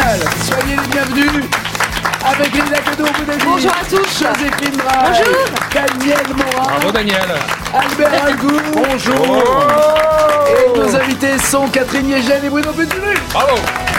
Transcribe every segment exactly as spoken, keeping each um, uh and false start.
Originale. Soyez les bienvenus avec Linda Cadeau, bonjour à tous. Joséphine Braille, bonjour. Daniel Morin, bravo Daniel, Albert Algou, bonjour. Oh. Et nos invités sont Catherine Yegel et Bruno Petitulu. Bravo.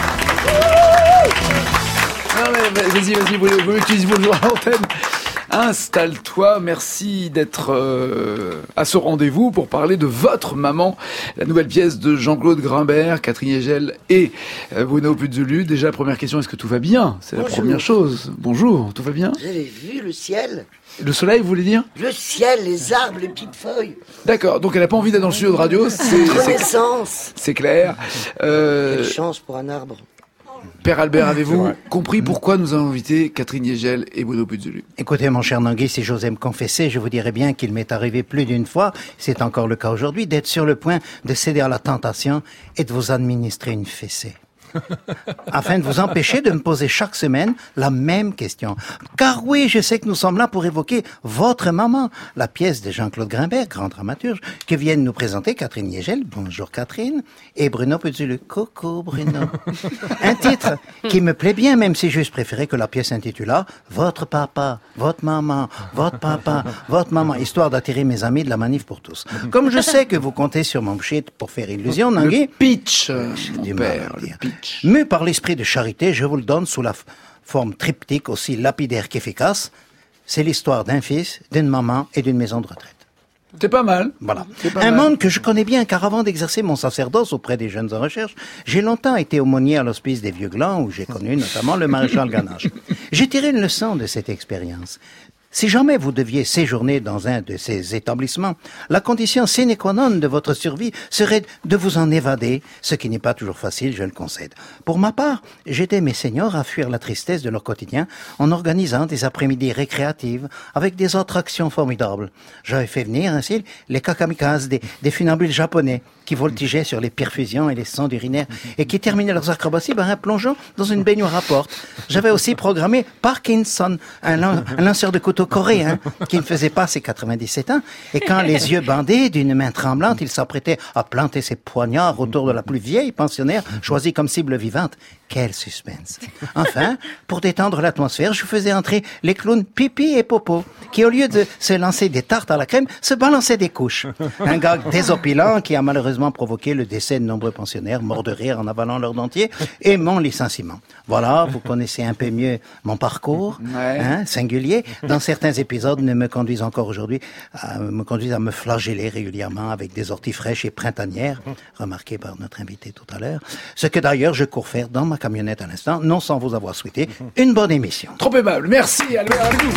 Non mais vas-y, vas-y Bruno, Bruno tu dis bonjour à l'antenne. Installe-toi, merci d'être euh, à ce rendez-vous pour parler de votre maman, la nouvelle pièce de Jean-Claude Grimbert, Catherine Yegel et euh, Bruno Puzelu. Déjà, première question, est-ce que tout va bien? C'est la Bonjour. première chose. Bonjour, tout va bien? Vous avez vu le ciel? Le soleil, vous voulez dire? Le ciel, les arbres, les petites feuilles. D'accord, donc elle n'a pas envie d'être dans le studio de radio, c'est, c'est, Renaissance. c'est clair. Euh, Quelle chance pour un arbre. Père Albert, avez-vous compris pourquoi nous avons invité Catherine Yegel et Bruno Puzelu? Écoutez, mon cher Nangui, si j'osais me confesser, je vous dirais bien qu'il m'est arrivé plus d'une fois, c'est encore le cas aujourd'hui, d'être sur le point de céder à la tentation et de vous administrer une fessée. Afin de vous empêcher de me poser chaque semaine la même question. Car oui, je sais que nous sommes là pour évoquer votre maman, la pièce de Jean-Claude Grimbert, grand dramaturge, que viennent nous présenter Catherine Yegel, bonjour Catherine, et Bruno Puzelu, coucou Bruno. Un titre qui me plaît bien, même si j'eusse préféré que la pièce intitulât « Votre papa, votre maman, votre papa, votre maman », histoire d'attirer mes amis de la Manif pour tous. Comme je sais que vous comptez sur mon shit pour faire illusion, Nangui... Le pitch, mon du mal père, à le dire. pitch. Mu par l'esprit de charité, je vous le donne sous la f- forme triptyque aussi lapidaire qu'efficace. C'est l'histoire d'un fils, d'une maman et d'une maison de retraite. C'est pas mal. Voilà. C'est pas Un mal. monde que je connais bien, car avant d'exercer mon sacerdoce auprès des jeunes en recherche, j'ai longtemps été aumônier à l'hospice des Vieux Glands, où j'ai connu notamment le maréchal Ganache. J'ai tiré une leçon de cette expérience. Si jamais vous deviez séjourner dans un de ces établissements, la condition sine qua non de votre survie serait de vous en évader, ce qui n'est pas toujours facile, je le concède. Pour ma part, j'aidais mes seniors à fuir la tristesse de leur quotidien en organisant des après-midi récréatives avec des attractions formidables. J'avais fait venir ainsi les kakamikazes, des, des funambules japonais qui voltigeaient sur les perfusions et les sondes urinaires et qui terminaient leurs acrobaties par un plongeon dans une baignoire à porte. J'avais aussi programmé Parkinson, un, lan- un lanceur de couteau coréen qui ne faisait pas ses quatre-vingt-dix-sept ans, et quand les yeux bandés, d'une main tremblante, il s'apprêtait à planter ses poignards autour de la plus vieille pensionnaire choisie comme cible vivante. Quel suspense. Enfin, pour détendre l'atmosphère, je faisais entrer les clowns Pipi et Popo, qui au lieu de se lancer des tartes à la crème, se balançaient des couches. Un gag désopilant qui a malheureusement provoqué le décès de nombreux pensionnaires morts de rire en avalant leur dentier et mon licenciement. Voilà, vous connaissez un peu mieux mon parcours, Ouais. hein, singulier. Dans certains épisodes ne me conduisent encore aujourd'hui, à, me conduisent à me flageller régulièrement avec des orties fraîches et printanières, remarquées par notre invité tout à l'heure. Ce que d'ailleurs je cours faire dans ma camionnette à l'instant, non sans vous avoir souhaité une bonne émission. Trop aimable. Merci Albert Algou.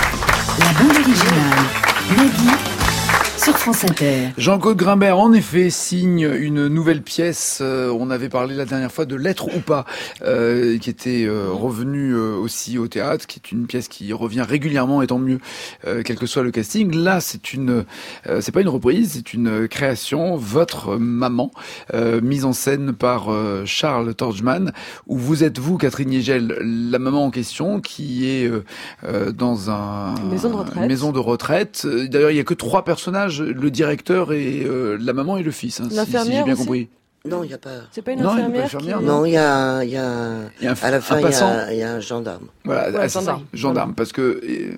La bande originale, Nagui, sur France Inter. Jean-Claude Grimbert, en effet, signe une nouvelle pièce. Euh, on avait parlé la dernière fois de Lettre ou pas, euh, qui était euh, revenue euh, aussi au théâtre, qui est une pièce qui revient régulièrement, et tant mieux, euh, quel que soit le casting. Là, c'est une, euh, c'est pas une reprise, c'est une création. Votre maman, euh, mise en scène par euh, Charles Torgman, où vous êtes vous, Catherine Yegel, la maman en question, qui est euh, euh, dans un Une maison de retraite. une maison de retraite. Euh, D'ailleurs, il y a que trois personnages. Le directeur et euh, la maman et le fils, hein, si, si j'ai L'infirmière bien aussi compris. Non, il n'y a pas... C'est pas une Non, il y a pas infirmière, d'infirmière, qui... Non, il y a, il y a... Il y a un, À la un fin, il y, passant. a, il y a un gendarme. Voilà, Ouais, ah, c'est ça, gendarme. gendarme, parce que euh,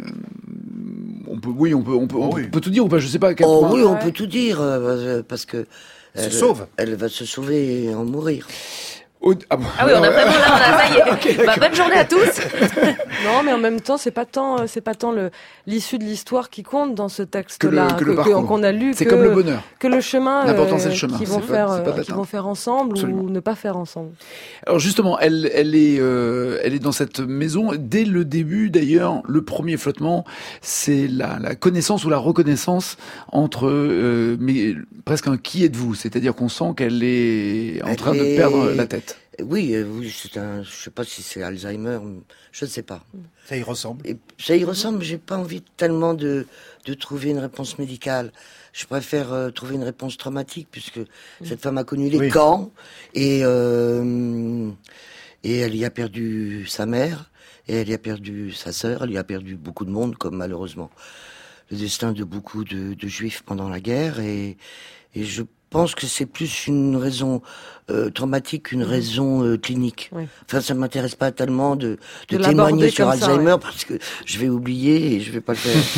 on peut, oui, on peut, on peut, on Oh oui. peut tout dire ou pas. Je sais pas à quel Oh point. oui, on Ouais. peut tout dire, euh, parce que... Se elle, sauve. Elle va se sauver et en mourir. Au- ah, bon, Ah oui, on a alors, vraiment là, on a, ça y est. Ok, Bah, bonne journée à tous. Non, mais en même temps, c'est pas tant, c'est pas tant le l'issue de l'histoire qui compte dans ce que texte-là le, que le parcours. qu'on a lu, C'est que, comme le bonheur. que le chemin, L'important, c'est le chemin, qu'ils c'est vont pas- faire, c'est pas euh, qu'ils d'atteindre. vont faire ensemble Absolument. ou ne pas faire ensemble. Alors justement, elle, elle est, euh, elle est dans cette maison dès le début. D'ailleurs, le premier flottement, c'est la, la connaissance ou la reconnaissance entre, euh, mais presque un qui êtes-vous, c'est-à-dire qu'on sent qu'elle est en Elle train de est- perdre la tête. Oui, euh, oui, c'est un... Je sais pas si c'est Alzheimer, je ne sais pas. Ça y ressemble. Et ça y ressemble, j'ai pas envie tellement de, de trouver une réponse médicale. Je préfère euh, trouver une réponse traumatique, puisque cette femme a connu les Oui. camps, et, euh, et elle y a perdu sa mère, et elle y a perdu sa sœur, elle y a perdu beaucoup de monde, comme malheureusement le destin de beaucoup de, de juifs pendant la guerre, et, et je pense que c'est plus une raison euh, traumatique qu'une raison euh, clinique. Oui. Enfin, ça m'intéresse pas tellement de, de, de témoigner sur Alzheimer ça, ouais. parce que je vais oublier et je vais pas le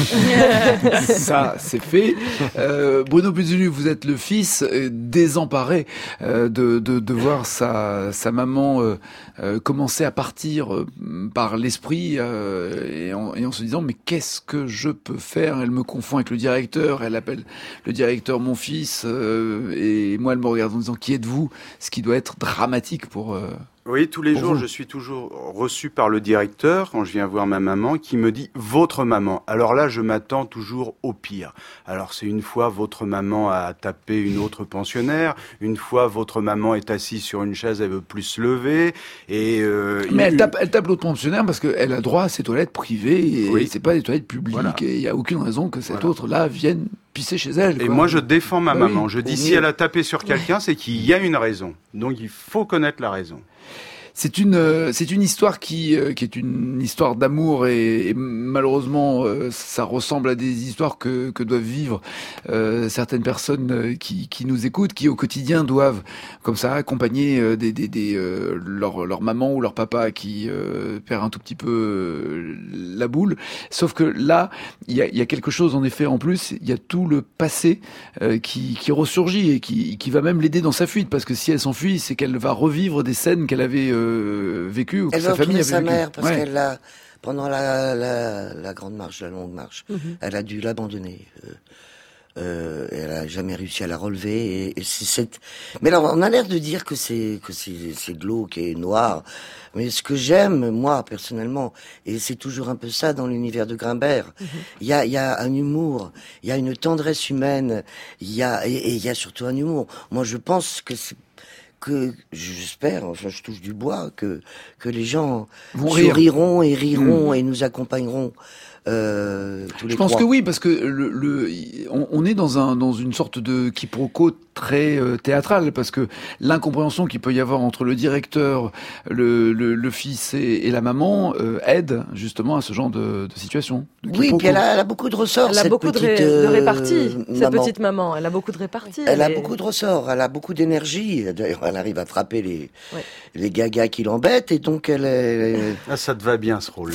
faire. Ça, c'est fait. Euh, Bruno Buzulu, vous êtes le fils euh, désemparé euh, de, de, de voir sa, sa maman euh, euh, commencer à partir euh, par l'esprit euh, et, en, et en se disant mais qu'est-ce que je peux faire ? Elle me confond avec le directeur, elle appelle le directeur mon fils euh, et moi elle me regarde en disant qui êtes-vous ? Ce qui doit être dramatique pour... Euh, oui, tous les pour jours, vous. Je suis toujours reçu par le directeur quand je viens voir ma maman qui me dit « votre maman ». Alors là, je m'attends toujours au pire. Alors c'est une fois votre maman a tapé une autre pensionnaire, une fois votre maman est assise sur une chaise, elle veut plus se lever. Et euh, Mais elle une... tape, elle tape l'autre pensionnaire parce qu'elle a droit à ses toilettes privées et oui. c'est pas des toilettes publiques voilà. Et il n'y a aucune raison que cette voilà. autre-là vienne pisser chez elle. Quoi. Et moi, je défends ma bah maman. Oui. Je dis, si elle a tapé sur quelqu'un, c'est qu'il y a une raison. Donc, il faut connaître la raison. C'est une euh, c'est une histoire qui euh, qui est une histoire d'amour et, et malheureusement euh, ça ressemble à des histoires que que doivent vivre euh, certaines personnes euh, qui qui nous écoutent, qui au quotidien doivent comme ça accompagner euh, des des, des euh, leur leur maman ou leur papa qui euh, perd un tout petit peu euh, la boule. Sauf que là il y a il y a quelque chose en effet en plus, il y a tout le passé euh, qui qui ressurgit et qui qui va même l'aider dans sa fuite parce que si elle s'enfuit, c'est qu'elle va revivre des scènes qu'elle avait euh, vécu ou que elle sa famille avait sa vécu. mère parce ouais. qu'elle l'a pendant la, la la grande marche, la longue marche, mm-hmm. elle a dû l'abandonner. Euh, euh, elle a jamais réussi à la relever. Et, et c'est cette... Mais alors, on a l'air de dire que c'est que c'est c'est glauque et noir. Mais ce que j'aime, moi personnellement, et c'est toujours un peu ça dans l'univers de Grimbert, il mm-hmm. y a il y a un humour, il y a une tendresse humaine, il y a et il y a surtout un humour. Moi, je pense que c'est que j'espère, enfin je touche du bois, que que les gens riront et riront mmh. et nous accompagneront. Euh, tous les je pense trois. que oui, parce que le, le on, on est dans un dans une sorte de quiproquo très euh, théâtral, parce que l'incompréhension qu'il peut y avoir entre le directeur, le le, le fils et, et la maman euh, aide justement à ce genre de, de situation. De oui, puis elle a, elle a beaucoup de ressorts. Elle a cette beaucoup petite, de, ré, de réparties. Euh, cette maman. petite maman, elle a beaucoup de réparties. Elle, elle a est... beaucoup de ressorts. Elle a beaucoup d'énergie. D'ailleurs, elle arrive à frapper les ouais. les gagas qui l'embêtent, et donc elle est. Ah, ça te va bien ce rôle.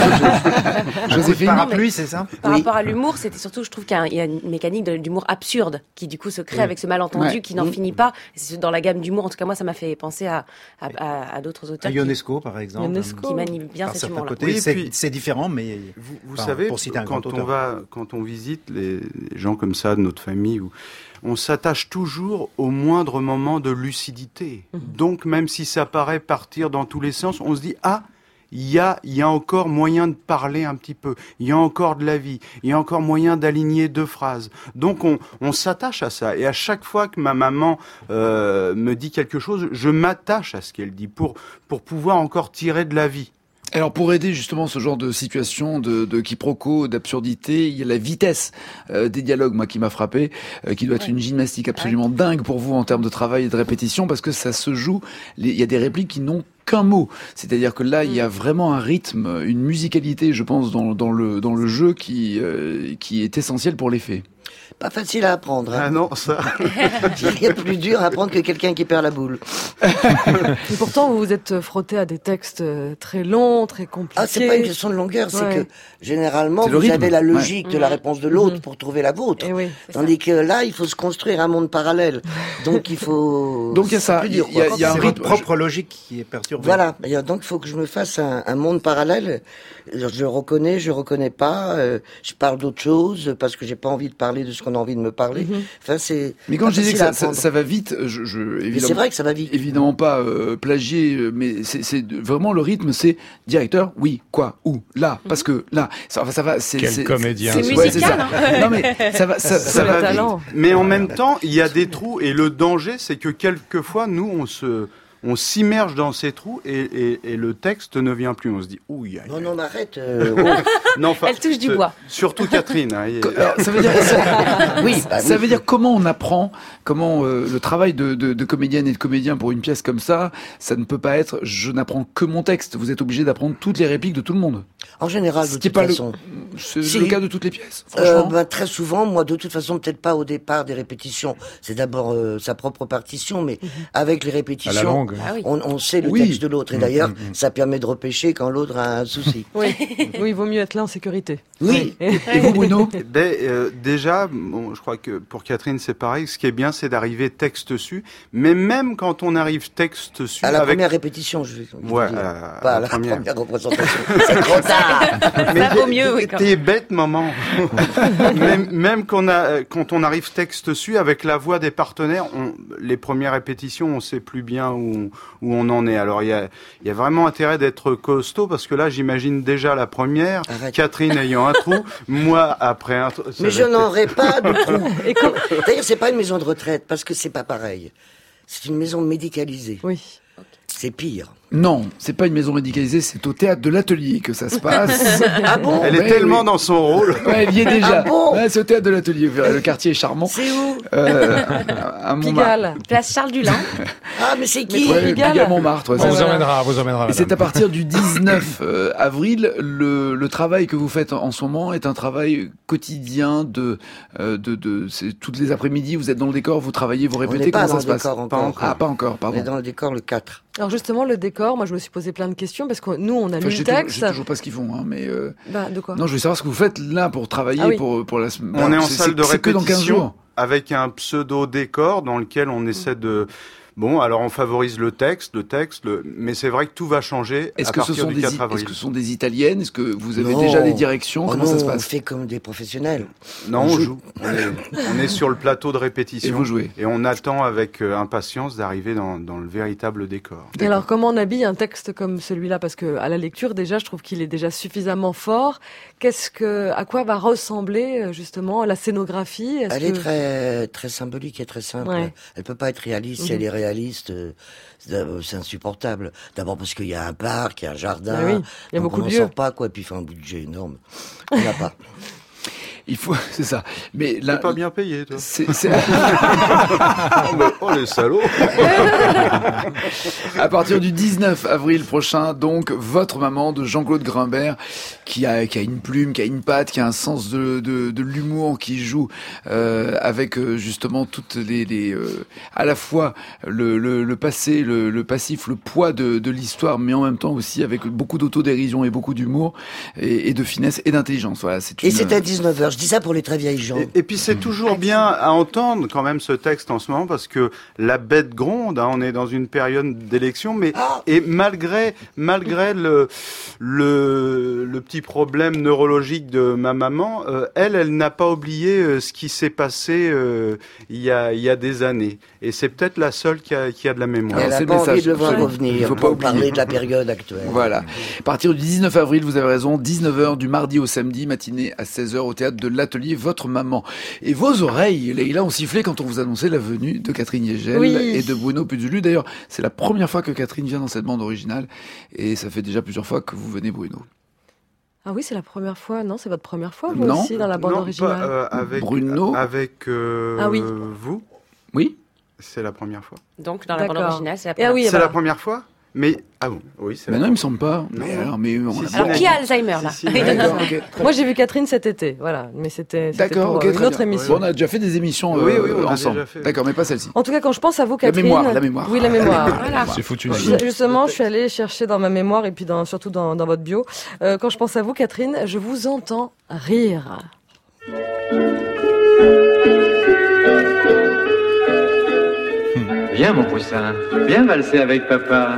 Joséphine, parapluie, c'est ça. Par oui. rapport à l'humour, c'était surtout, je trouve qu'il y a une mécanique d'humour absurde qui du coup se crée oui. avec ce malentendu ouais. qui n'en mmh. finit pas. C'est dans la gamme d'humour. En tout cas, moi, ça m'a fait penser à à, à, à d'autres auteurs. À Ionesco, qui, par exemple, Ionesco. qui manient bien cet humour-là. Oui, c'est, c'est différent, mais vous, vous enfin, savez, pour citer un quand grand on va, quand on visite les, les gens comme ça de notre famille, où on s'attache toujours au moindre moment de lucidité. Mmh. Donc, même si ça paraît partir dans tous les sens, on se dit ah. Il y a, il y a encore moyen de parler un petit peu. Il y a encore de la vie. Il y a encore moyen d'aligner deux phrases. Donc, on, on s'attache à ça. Et à chaque fois que ma maman euh, me dit quelque chose, je m'attache à ce qu'elle dit pour, pour pouvoir encore tirer de la vie. Alors pour aider justement ce genre de situation, de, de quiproquo, d'absurdité, il y a la vitesse euh, des dialogues, moi qui m'a frappé, euh, qui doit être ouais. une gymnastique absolument ouais. dingue pour vous en termes de travail et de répétition, parce que ça se joue, les, il y a des répliques qui n'ont qu'un mot. C'est-à-dire que là, il y a vraiment un rythme, une musicalité, je pense, dans, dans, le, dans le jeu qui, euh, qui est essentielle pour l'effet. Pas facile à apprendre. Hein. Ah non, ça. Il y a plus dur à apprendre que quelqu'un qui perd la boule. Et pourtant, vous vous êtes frotté à des textes très longs, très compliqués. Ah, c'est pas une question de longueur, c'est ouais. que généralement, c'est vous rythme. avez la logique ouais. de la réponse de l'autre mmh. pour trouver la vôtre. Et oui, Tandis ça. que là, il faut se construire un monde parallèle. Donc il faut. Donc il y a ça. Il y a, il y a, il y a un rythme propre logique qui est perturbé. Voilà. Donc il faut que je me fasse un, un monde parallèle. Je le reconnais, je reconnais pas. Euh, je parle d'autre chose parce que j'ai pas envie de parler de ce qu'on a envie de me parler. Mmh. Enfin, c'est. Mais quand je disais que ça, ça, ça va vite, je, je évidemment. C'est vrai que ça va vite. Évidemment pas euh, plagier, mais c'est, c'est vraiment le rythme. C'est directeur, oui, quoi, où, là, parce que là, ça, ça va. C'est, Quel c'est, comédien. C'est, c'est musical. Ouais, c'est ça. Hein. Non mais ça va, ça, ça, ça va talent. vite. Mais en même temps, il y a des trous et le danger, c'est que quelquefois, nous, on se on s'immerge dans ces trous et, et, et le texte ne vient plus. On se dit, ouille. Non, non, mais arrête. Euh, oh. Non, enfin, elle touche du bois. Surtout Catherine. Hein, et, Alors, ça veut dire, ça, oui, bah, ça oui. veut dire comment on apprend, comment euh, le travail de, de, de comédienne et de comédien pour une pièce comme ça, ça ne peut pas être, je n'apprends que mon texte. Vous êtes obligé d'apprendre toutes les répliques de tout le monde. En général, de Ce qui est toute pas façon. le, c'est Si. le cas de toutes les pièces. Euh, Franchement. bah, très souvent, moi, de toute façon, peut-être pas au départ des répétitions. C'est d'abord euh, sa propre partition, mais Mhm. avec les À la répétitions, longue. Ah oui. on, on sait le Oui. texte de l'autre. Et d'ailleurs, Mm, mm, mm. ça permet de repêcher quand l'autre a un souci. Oui, oui, il vaut mieux être là en sécurité. Oui. Et vous, Bruno? Ben, euh, déjà, bon, je crois que pour Catherine c'est pareil. Ce qui est bien, c'est d'arriver texte dessus. Mais même quand on arrive texte dessus, À la avec première répétition, je vais je Ouais, veux dire. à- Pas à à la la première. première, représentation. C'est trop tard. Ça vaut mieux, oui. quand même. T'es bête, maman. même même qu'on a, quand on arrive texte dessus, avec la voix des partenaires, on, les premières répétitions, on sait plus bien où, où on en est. Alors il y a, il y a vraiment intérêt d'être costaud parce que là, j'imagine déjà la première, Arrête. Catherine ayant un trou, moi après un trou. ça Mais va je être- n'aurai pas de trou. D'ailleurs, c'est pas une maison de retraite parce que c'est pas pareil. C'est une maison médicalisée. Oui. C'est pire. Non, c'est pas une maison médicalisée, c'est au théâtre de l'Atelier que ça se passe. Ah bon? Elle est Ouais, tellement oui. dans son rôle. Ouais, elle y est déjà. Ah bon Ouais, c'est au théâtre de l'Atelier. Le quartier est charmant. C'est où? Euh, à Montmartre. Pigalle. Place Charles Dulin. Ah, mais c'est qui? Mais Ouais, Pigalle. Pigalle Montmartre. ouais, On c'est vous ça. emmènera, on vous emmènera. Et c'est à madame. partir du dix-neuf euh, avril, le, le travail que vous faites en ce moment est un travail quotidien de, euh, de, de c'est toutes les après-midi, vous êtes dans le décor, vous travaillez, vous On répétez, n'est pas comment dans ça le se passe? décor Pas encore. encore. Ah, pas encore, On pardon. est dans le décor le quatre. Alors justement, le décor, moi je me suis posé plein de questions parce que nous, on a Enfin, lu je sais le toujours, je texte. sais toujours pas ce qu'ils font, hein, mais euh, Bah, de quoi? non, je veux savoir ce que vous faites là pour travailler Ah oui. pour pour la semaine. On est en C'est- salle c'est- de c'est que dans quinze jours. répétition avec un pseudo décor dans lequel on essaie de. Bon, alors on favorise le texte, le texte, le... mais c'est vrai que tout va changer Est-ce à que ce partir sont du des quatre est-ce avril. que ce sont des italiennes? Est-ce que vous avez Non. déjà des directions? Oh Comment non, ça se on passe? fait comme des professionnels. Non, on on joue. joue. On est, on est sur le plateau de répétition. Et vous jouez. Et on attend avec euh, impatience d'arriver dans, dans le véritable décor. Et alors, comment on habille un texte comme celui-là? Parce que à la lecture, déjà, je trouve qu'il est déjà suffisamment fort. Qu'est-ce que, à quoi va ressembler justement la scénographie? Est-ce Elle est que- très très symbolique et très simple. Ouais. Elle peut pas être réaliste. Si Mhm. elle est réaliste, euh, c'est c'est insupportable. D'abord parce qu'il y a un parc, il y a un jardin. Ah oui, il y a donc beaucoup on de n'en lieux. sort pas quoi. Et puis il faut un budget énorme. On n'a pas. Il faut, c'est ça. Mais là, T'es pas bien payé, toi. c'est, c'est- Oh, les salauds. à partir du dix-neuf avril prochain, donc, Votre maman de Jean-Claude Grimbert, qui a, qui a une plume, qui a une patte, qui a un sens de, de, de l'humour, qui joue euh, avec euh, justement toutes les, les euh, à la fois le, le, le passé, le, le passif, le poids de, de l'histoire, mais en même temps aussi avec beaucoup d'autodérision et beaucoup d'humour et, et de finesse et d'intelligence. Voilà, c'est Et une- c'est à dix-neuf heures. Je dis ça pour les très vieilles gens. Et, et puis c'est toujours bien à entendre quand même ce texte en ce moment parce que la bête gronde. Hein, on est dans une période d'élection, mais Ah. et malgré malgré le le, le petit problème neurologique de ma maman, euh, elle elle n'a pas oublié euh, ce qui s'est passé euh, il y a il y a des années. Et c'est peut-être la seule qui a qui a de la mémoire. Alors, Elle c'est a le pas envie message, de le voir absolument. revenir. Il faut pas pour oublier. parler de la période actuelle. Voilà. À partir du dix-neuf avril, vous avez raison, dix-neuf heures du mardi au samedi, matinée à seize heures au théâtre de l'Atelier Votre maman. Et vos oreilles, Leïla, ont sifflé quand on vous annonçait la venue de Catherine Yegel Oui. et de Bruno Puzulu. D'ailleurs, c'est la première fois que Catherine vient dans cette bande originale et ça fait déjà plusieurs fois que vous venez, Bruno. Ah oui, c'est la première fois. Non, c'est votre première fois, vous Non. aussi, dans la bande Non, originale. pas, euh, avec Bruno. avec euh, Ah oui. vous. Oui? C'est la première fois. Donc, dans la bande D'accord. originale, c'est la Et ah première. oui, C'est voilà. la première fois. Mais ah bon, oui, c'est Mais la non, il me semble pas. Non. Mais alors, mais on Si, a si. pas- Alors, qui a Alzheimer, là? Si, si, D'accord, ok. Moi, j'ai vu Catherine cet été, voilà. Mais c'était c'était D'accord, pour ok, euh, très une autre bien. émission. Bon, on a déjà fait des émissions Oui, euh, oui, on a ensemble. déjà fait. D'accord, mais pas celle-ci. En tout cas, quand je pense à vous, La Catherine... mémoire, la mémoire. Oui, la mémoire. Voilà. C'est foutu. Je- Justement, je suis allée chercher dans ma mémoire et puis dans, surtout dans, dans votre bio. Euh, quand je pense à vous, Catherine, je vous entends rire. Viens mon poussin, viens valser avec papa.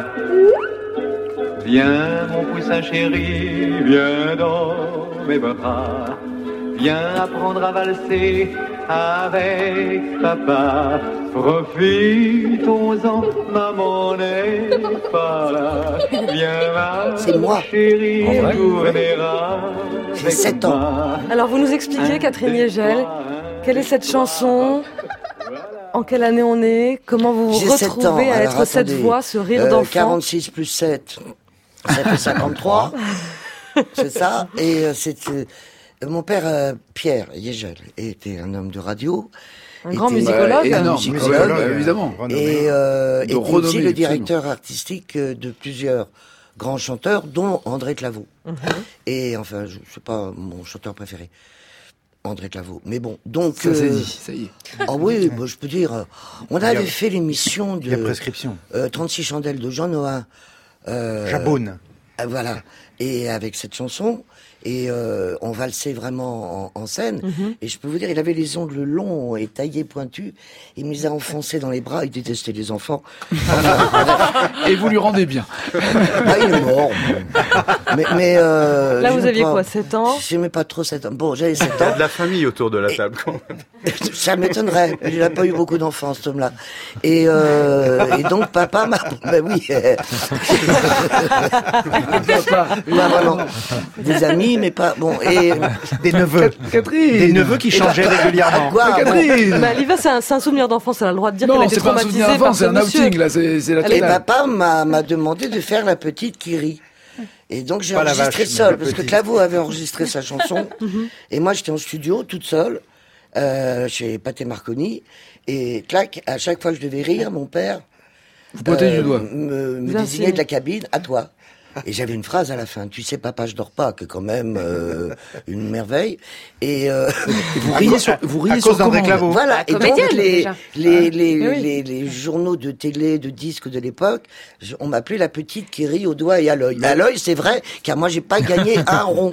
Viens mon poussin chéri, viens dans mes bras. Viens apprendre à valser avec papa. Profitons-en, maman n'est pas là. Viens ma C'est moi. chérie, En vrai tourner J'ai avec sept ans. moi. Alors, vous nous expliquez, Catherine Yegel, quelle est cette chanson? Voilà. En quelle année on est? Comment vous vous J'ai sept retrouvez ans. à Alors, être cette attendez. voix, ce rire Euh, d'enfant? quarante-six plus sept, ça fait cinquante-trois. C'est ça. Et euh, c'est euh, mon père, euh, Pierre Yegel, était un homme de radio. Un grand était- musicologue. Bah, énorme, musicologue, ouais, bah, évidemment. Et euh, De était renommée, aussi le absolument. directeur artistique euh, de plusieurs grands chanteurs, dont André Claveau. Mhm. Et enfin, je sais pas mon chanteur préféré, André Claveau. Mais bon, donc. Ça c'est euh, dit, ça y est. Ah oui, bah, je peux dire. euh, On avait fait l'émission Il y a de prescription. euh, trente-six chandelles de Jean Noah. Euh, Jaboune. euh, voilà. Et avec cette chanson, et euh, on valsait vraiment en, en scène. Mhm. Et je peux vous dire, il avait les ongles longs et taillés pointus. Il me les a enfoncés dans les bras. Il détestait les enfants. Et vous lui rendez bien. Ah, il est mort. bon. Mais, mais euh, Là, vous j'aime aviez pas- quoi, sept ans? J'aimais pas trop sept ans. Bon, j'avais sept Il y a ans. de la famille autour de la table. quand même. Ça m'étonnerait. Il n'a pas eu beaucoup d'enfants, cet homme-là. Et, euh, et donc, papa m'a... Ben oui. Papa. Pas vraiment. Des amis, mais pas... Bon, et... Des neveux. Catherine. Des neveux qui changeaient régulièrement. Quoi, bon. Catherine. Bah, Liva, c'est un, c'est un souvenir d'enfance, elle a le droit de dire qu'elle a Non, été c'est pas un traumatisée souvenir d'enfant, par ce c'est un monsieur. outing là, c'est c'est la Et totale. papa m'a, m'a demandé de faire la petite qui rit. Et donc j'ai Pas la enregistré vache, mais seule, la parce que petite. Claveau avait enregistré sa chanson. Et moi j'étais en studio, toute seule, euh, chez Pathé Marconi. Et clac, à chaque fois que je devais rire, mon père Vous pointez euh, du doigt. me, me Bien désignait sûr. de la cabine, à toi. Et j'avais une phrase à la fin, tu sais papa je dors pas, que quand même euh, une merveille. Et, euh, Et vous riez sur, vous riez À sur cause d'André commande. Claveau. voilà, et donc comédienne, les, déjà. les, les, Eh oui. les, les journaux de télé, de disques de l'époque, je- on m'appelait la petite qui rit au doigt et à l'œil. À l'œil, c'est vrai, car moi j'ai pas gagné un rond.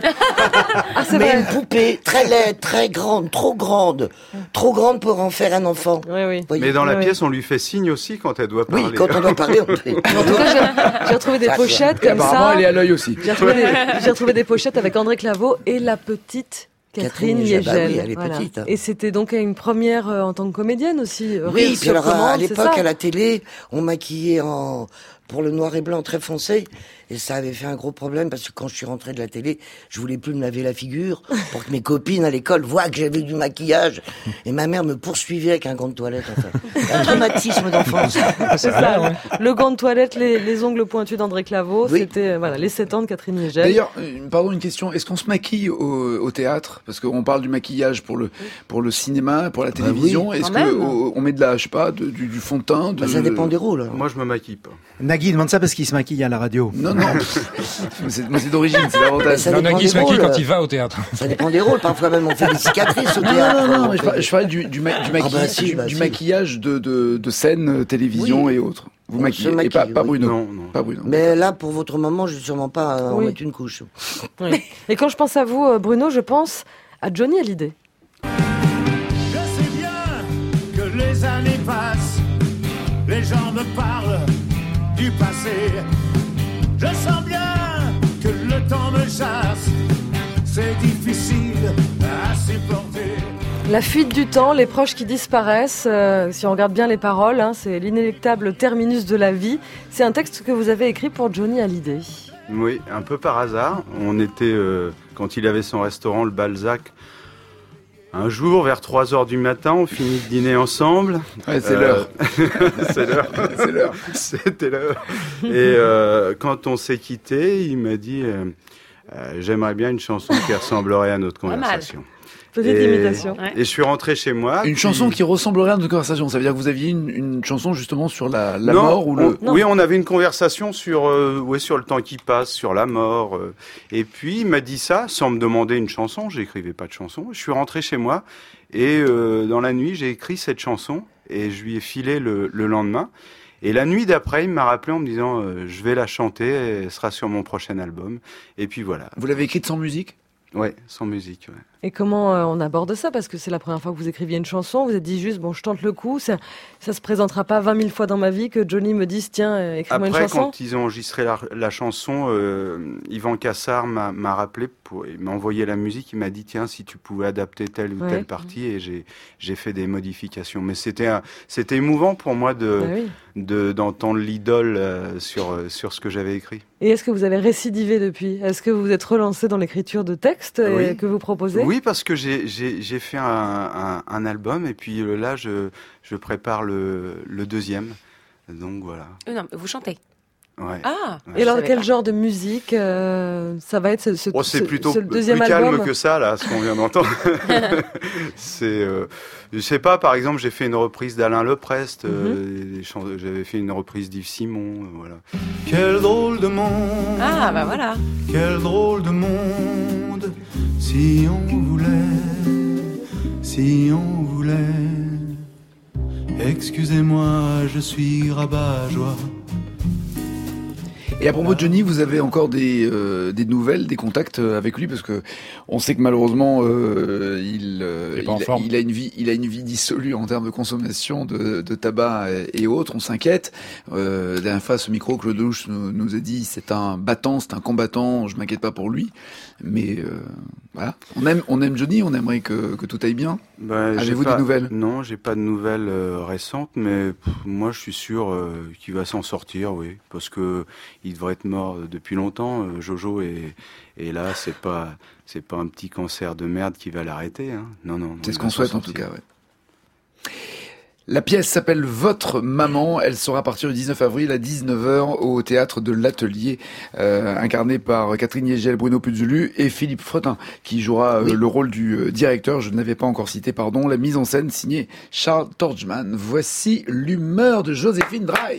c'est Mais vrai. une poupée très laide, très grande, trop grande, trop grande pour en faire un enfant. Oui, oui. Voyez. Mais dans la Ouais. pièce, on lui fait signe aussi quand elle doit parler. Oui, quand on doit parler, on fait. En tout cas, j'ai- j'ai retrouvé des Ah, pochettes Et comme apparemment, ça. elle est à l'œil aussi. J'ai retrouvé, des, j'ai retrouvé des pochettes avec André Claveau et la petite Catherine Catherine Yegel. Yegel. Bah oui, elle est Voilà. petite, hein. Et c'était donc une première euh, en tant que comédienne aussi. euh, Oui, rire puis sur alors à- commande, à c'est l'époque, ça à la télé, on maquillait en pour le noir et blanc très foncé, et ça avait fait un gros problème parce que quand je suis rentré de la télé, je voulais plus me laver la figure pour que mes copines à l'école voient que j'avais du maquillage, et ma mère me poursuivait avec un gant de toilette. Enfin, un traumatisme d'enfance. C'est ça. Le gant de toilette, les, les ongles pointus d'André Claveau, Oui. c'était euh, voilà les sept ans de Catherine Yegel. D'ailleurs, euh, pardon, une question. Est-ce qu'on se maquille au, au théâtre? Parce qu'on parle du maquillage pour le, pour le cinéma, pour la télévision. oui, Est-ce quand même. qu'on met de la, je sais pas, de- du, du fond de teint? De... Bah, ça dépend des rôles. Moi, je me maquille pas. Nagui demande ça parce qu'il se maquille à la radio. Non, non. c'est, moi, c'est d'origine, c'est l'avantage. Ça Non, dépend Nagui des se maquille rôles. quand il va au théâtre. Ça dépend des rôles. Parfois même on fait des cicatrices au Non, théâtre. non, non, On mais je, fait par- des- je parlais du, du, ma- du, Ah maquillage, bah si, du, bah du si. maquillage de, de, de scène, euh, télévision Oui. et autres. Vous On maquillez, se et pas, maquille, pas oui. Bruno. Non, non. Pas Bruno. Mais là, pour votre moment, je vais sûrement pas euh, en Oui. mettre une couche. Oui. Et quand je pense à vous, euh, Bruno, je pense à Johnny Hallyday. Je sais bien que les années passent, les gens me parlent du passé. Je sens bien que le temps me chasse, c'est difficile à supporter. La fuite du temps, les proches qui disparaissent, euh, si on regarde bien les paroles, hein, c'est l'inéluctable terminus de la vie. C'est un texte que vous avez écrit pour Johnny Hallyday. Oui, un peu par hasard. On était, euh, quand il avait son restaurant, le Balzac, un jour, vers trois heures du matin, on finit de dîner ensemble. Ouais, c'est Euh, l'heure. c'est l'heure. C'est l'heure. C'était l'heure. Et euh, quand on s'est quitté, il m'a dit euh, euh, j'aimerais bien une chanson qui ressemblerait à notre Pas mal. conversation. Petite Et- imitation. Ouais. Et je suis rentré chez moi. Une puis- chanson qui ressemblerait à notre conversation. Ça veut dire que vous aviez une, une chanson justement sur la, la Non, mort ou le. on- oui, on avait une conversation sur, euh, ouais, sur le temps qui passe, sur la mort. euh. Et puis il m'a dit ça sans me demander une chanson. J'écrivais pas de chanson. Je suis rentré chez moi et euh, dans la nuit j'ai écrit cette chanson et je lui ai filé le, le lendemain. Et la nuit d'après, il m'a rappelé en me disant euh, je vais la chanter, elle sera sur mon prochain album. Et puis voilà. Vous l'avez écrite sans musique? Ouais, sans musique. Ouais. Et comment euh, on aborde ça? Parce que c'est la première fois que vous écriviez une chanson, vous êtes dit juste, bon, je tente le coup, ça, ça se présentera pas vingt mille fois dans ma vie que Johnny me dise, tiens, euh, écris-moi une Après, chanson. quand ils ont enregistré la, la chanson, euh, Yvan Cassard m'a, m'a rappelé, pour, il m'a envoyé la musique, il m'a dit tiens, si tu pouvais adapter telle ou Ouais. telle partie, et j'ai, j'ai fait des modifications. Mais c'était, un, c'était émouvant pour moi de, Bah oui. de, d'entendre l'idole euh, sur, euh, sur ce que j'avais écrit. Et est-ce que vous avez récidivé depuis? Est-ce que vous vous êtes relancé dans l'écriture de textes euh, Oui. que vous proposez? Oui, Oui, parce que j'ai, j'ai, j'ai fait un, un, un album et puis là, je, je prépare le, le deuxième. Donc voilà. Euh, non, vous chantez. Ouais. Ah. Ouais. Et alors, quel pas. genre de musique euh, ça va être ce, ce, Oh, c'est ce- plutôt ce plus deuxième calme album que ça, là, ce qu'on vient d'entendre. c'est, euh, je sais pas, par exemple, j'ai fait une reprise d'Alain Leprest, euh, des chants- j'avais fait une reprise d'Yves Simon, euh, voilà. Quel drôle de monde, Ah, bah voilà. quel drôle de monde, si on voulait, si on voulait. Excusez-moi, je suis rabat-joie. Et à propos de Johnny, vous avez encore des, euh, des nouvelles, des contacts avec lui, parce que on sait que malheureusement euh, il, euh, Il est pas en il, forme. il a une vie, il a une vie dissolue en termes de consommation de, de tabac et, et autres. On s'inquiète. Euh, la dernière fois, ce micro, Claude Lelouch nous, nous a dit c'est un battant, c'est un combattant. Je m'inquiète pas pour lui, mais euh, voilà. On aime, on aime Johnny. On aimerait que, que tout aille bien. Ben, j'ai Avez-vous pas- des nouvelles? Non, j'ai pas de nouvelles euh, récentes, mais pff, moi je suis sûr euh, qu'il va s'en sortir, oui, parce que il devrait être mort euh, depuis longtemps, euh, Jojo, et, et là c'est pas c'est pas un petit cancer de merde qui va l'arrêter, hein. Non, non. non, C'est il ce va qu'on s'en souhaite en tout sortir. cas. Ouais. La pièce s'appelle Votre Maman. Elle sera à partir du dix-neuf avril à dix-neuf heures au théâtre de l'Atelier, euh, incarné par Catherine Yegel, Bruno Puzulu et Philippe Fretin, qui jouera euh, Oui. le rôle du euh, directeur. Je ne l'avais pas encore cité, pardon. La mise en scène signée Charles Torgman. Voici l'humeur de Joséphine Draille.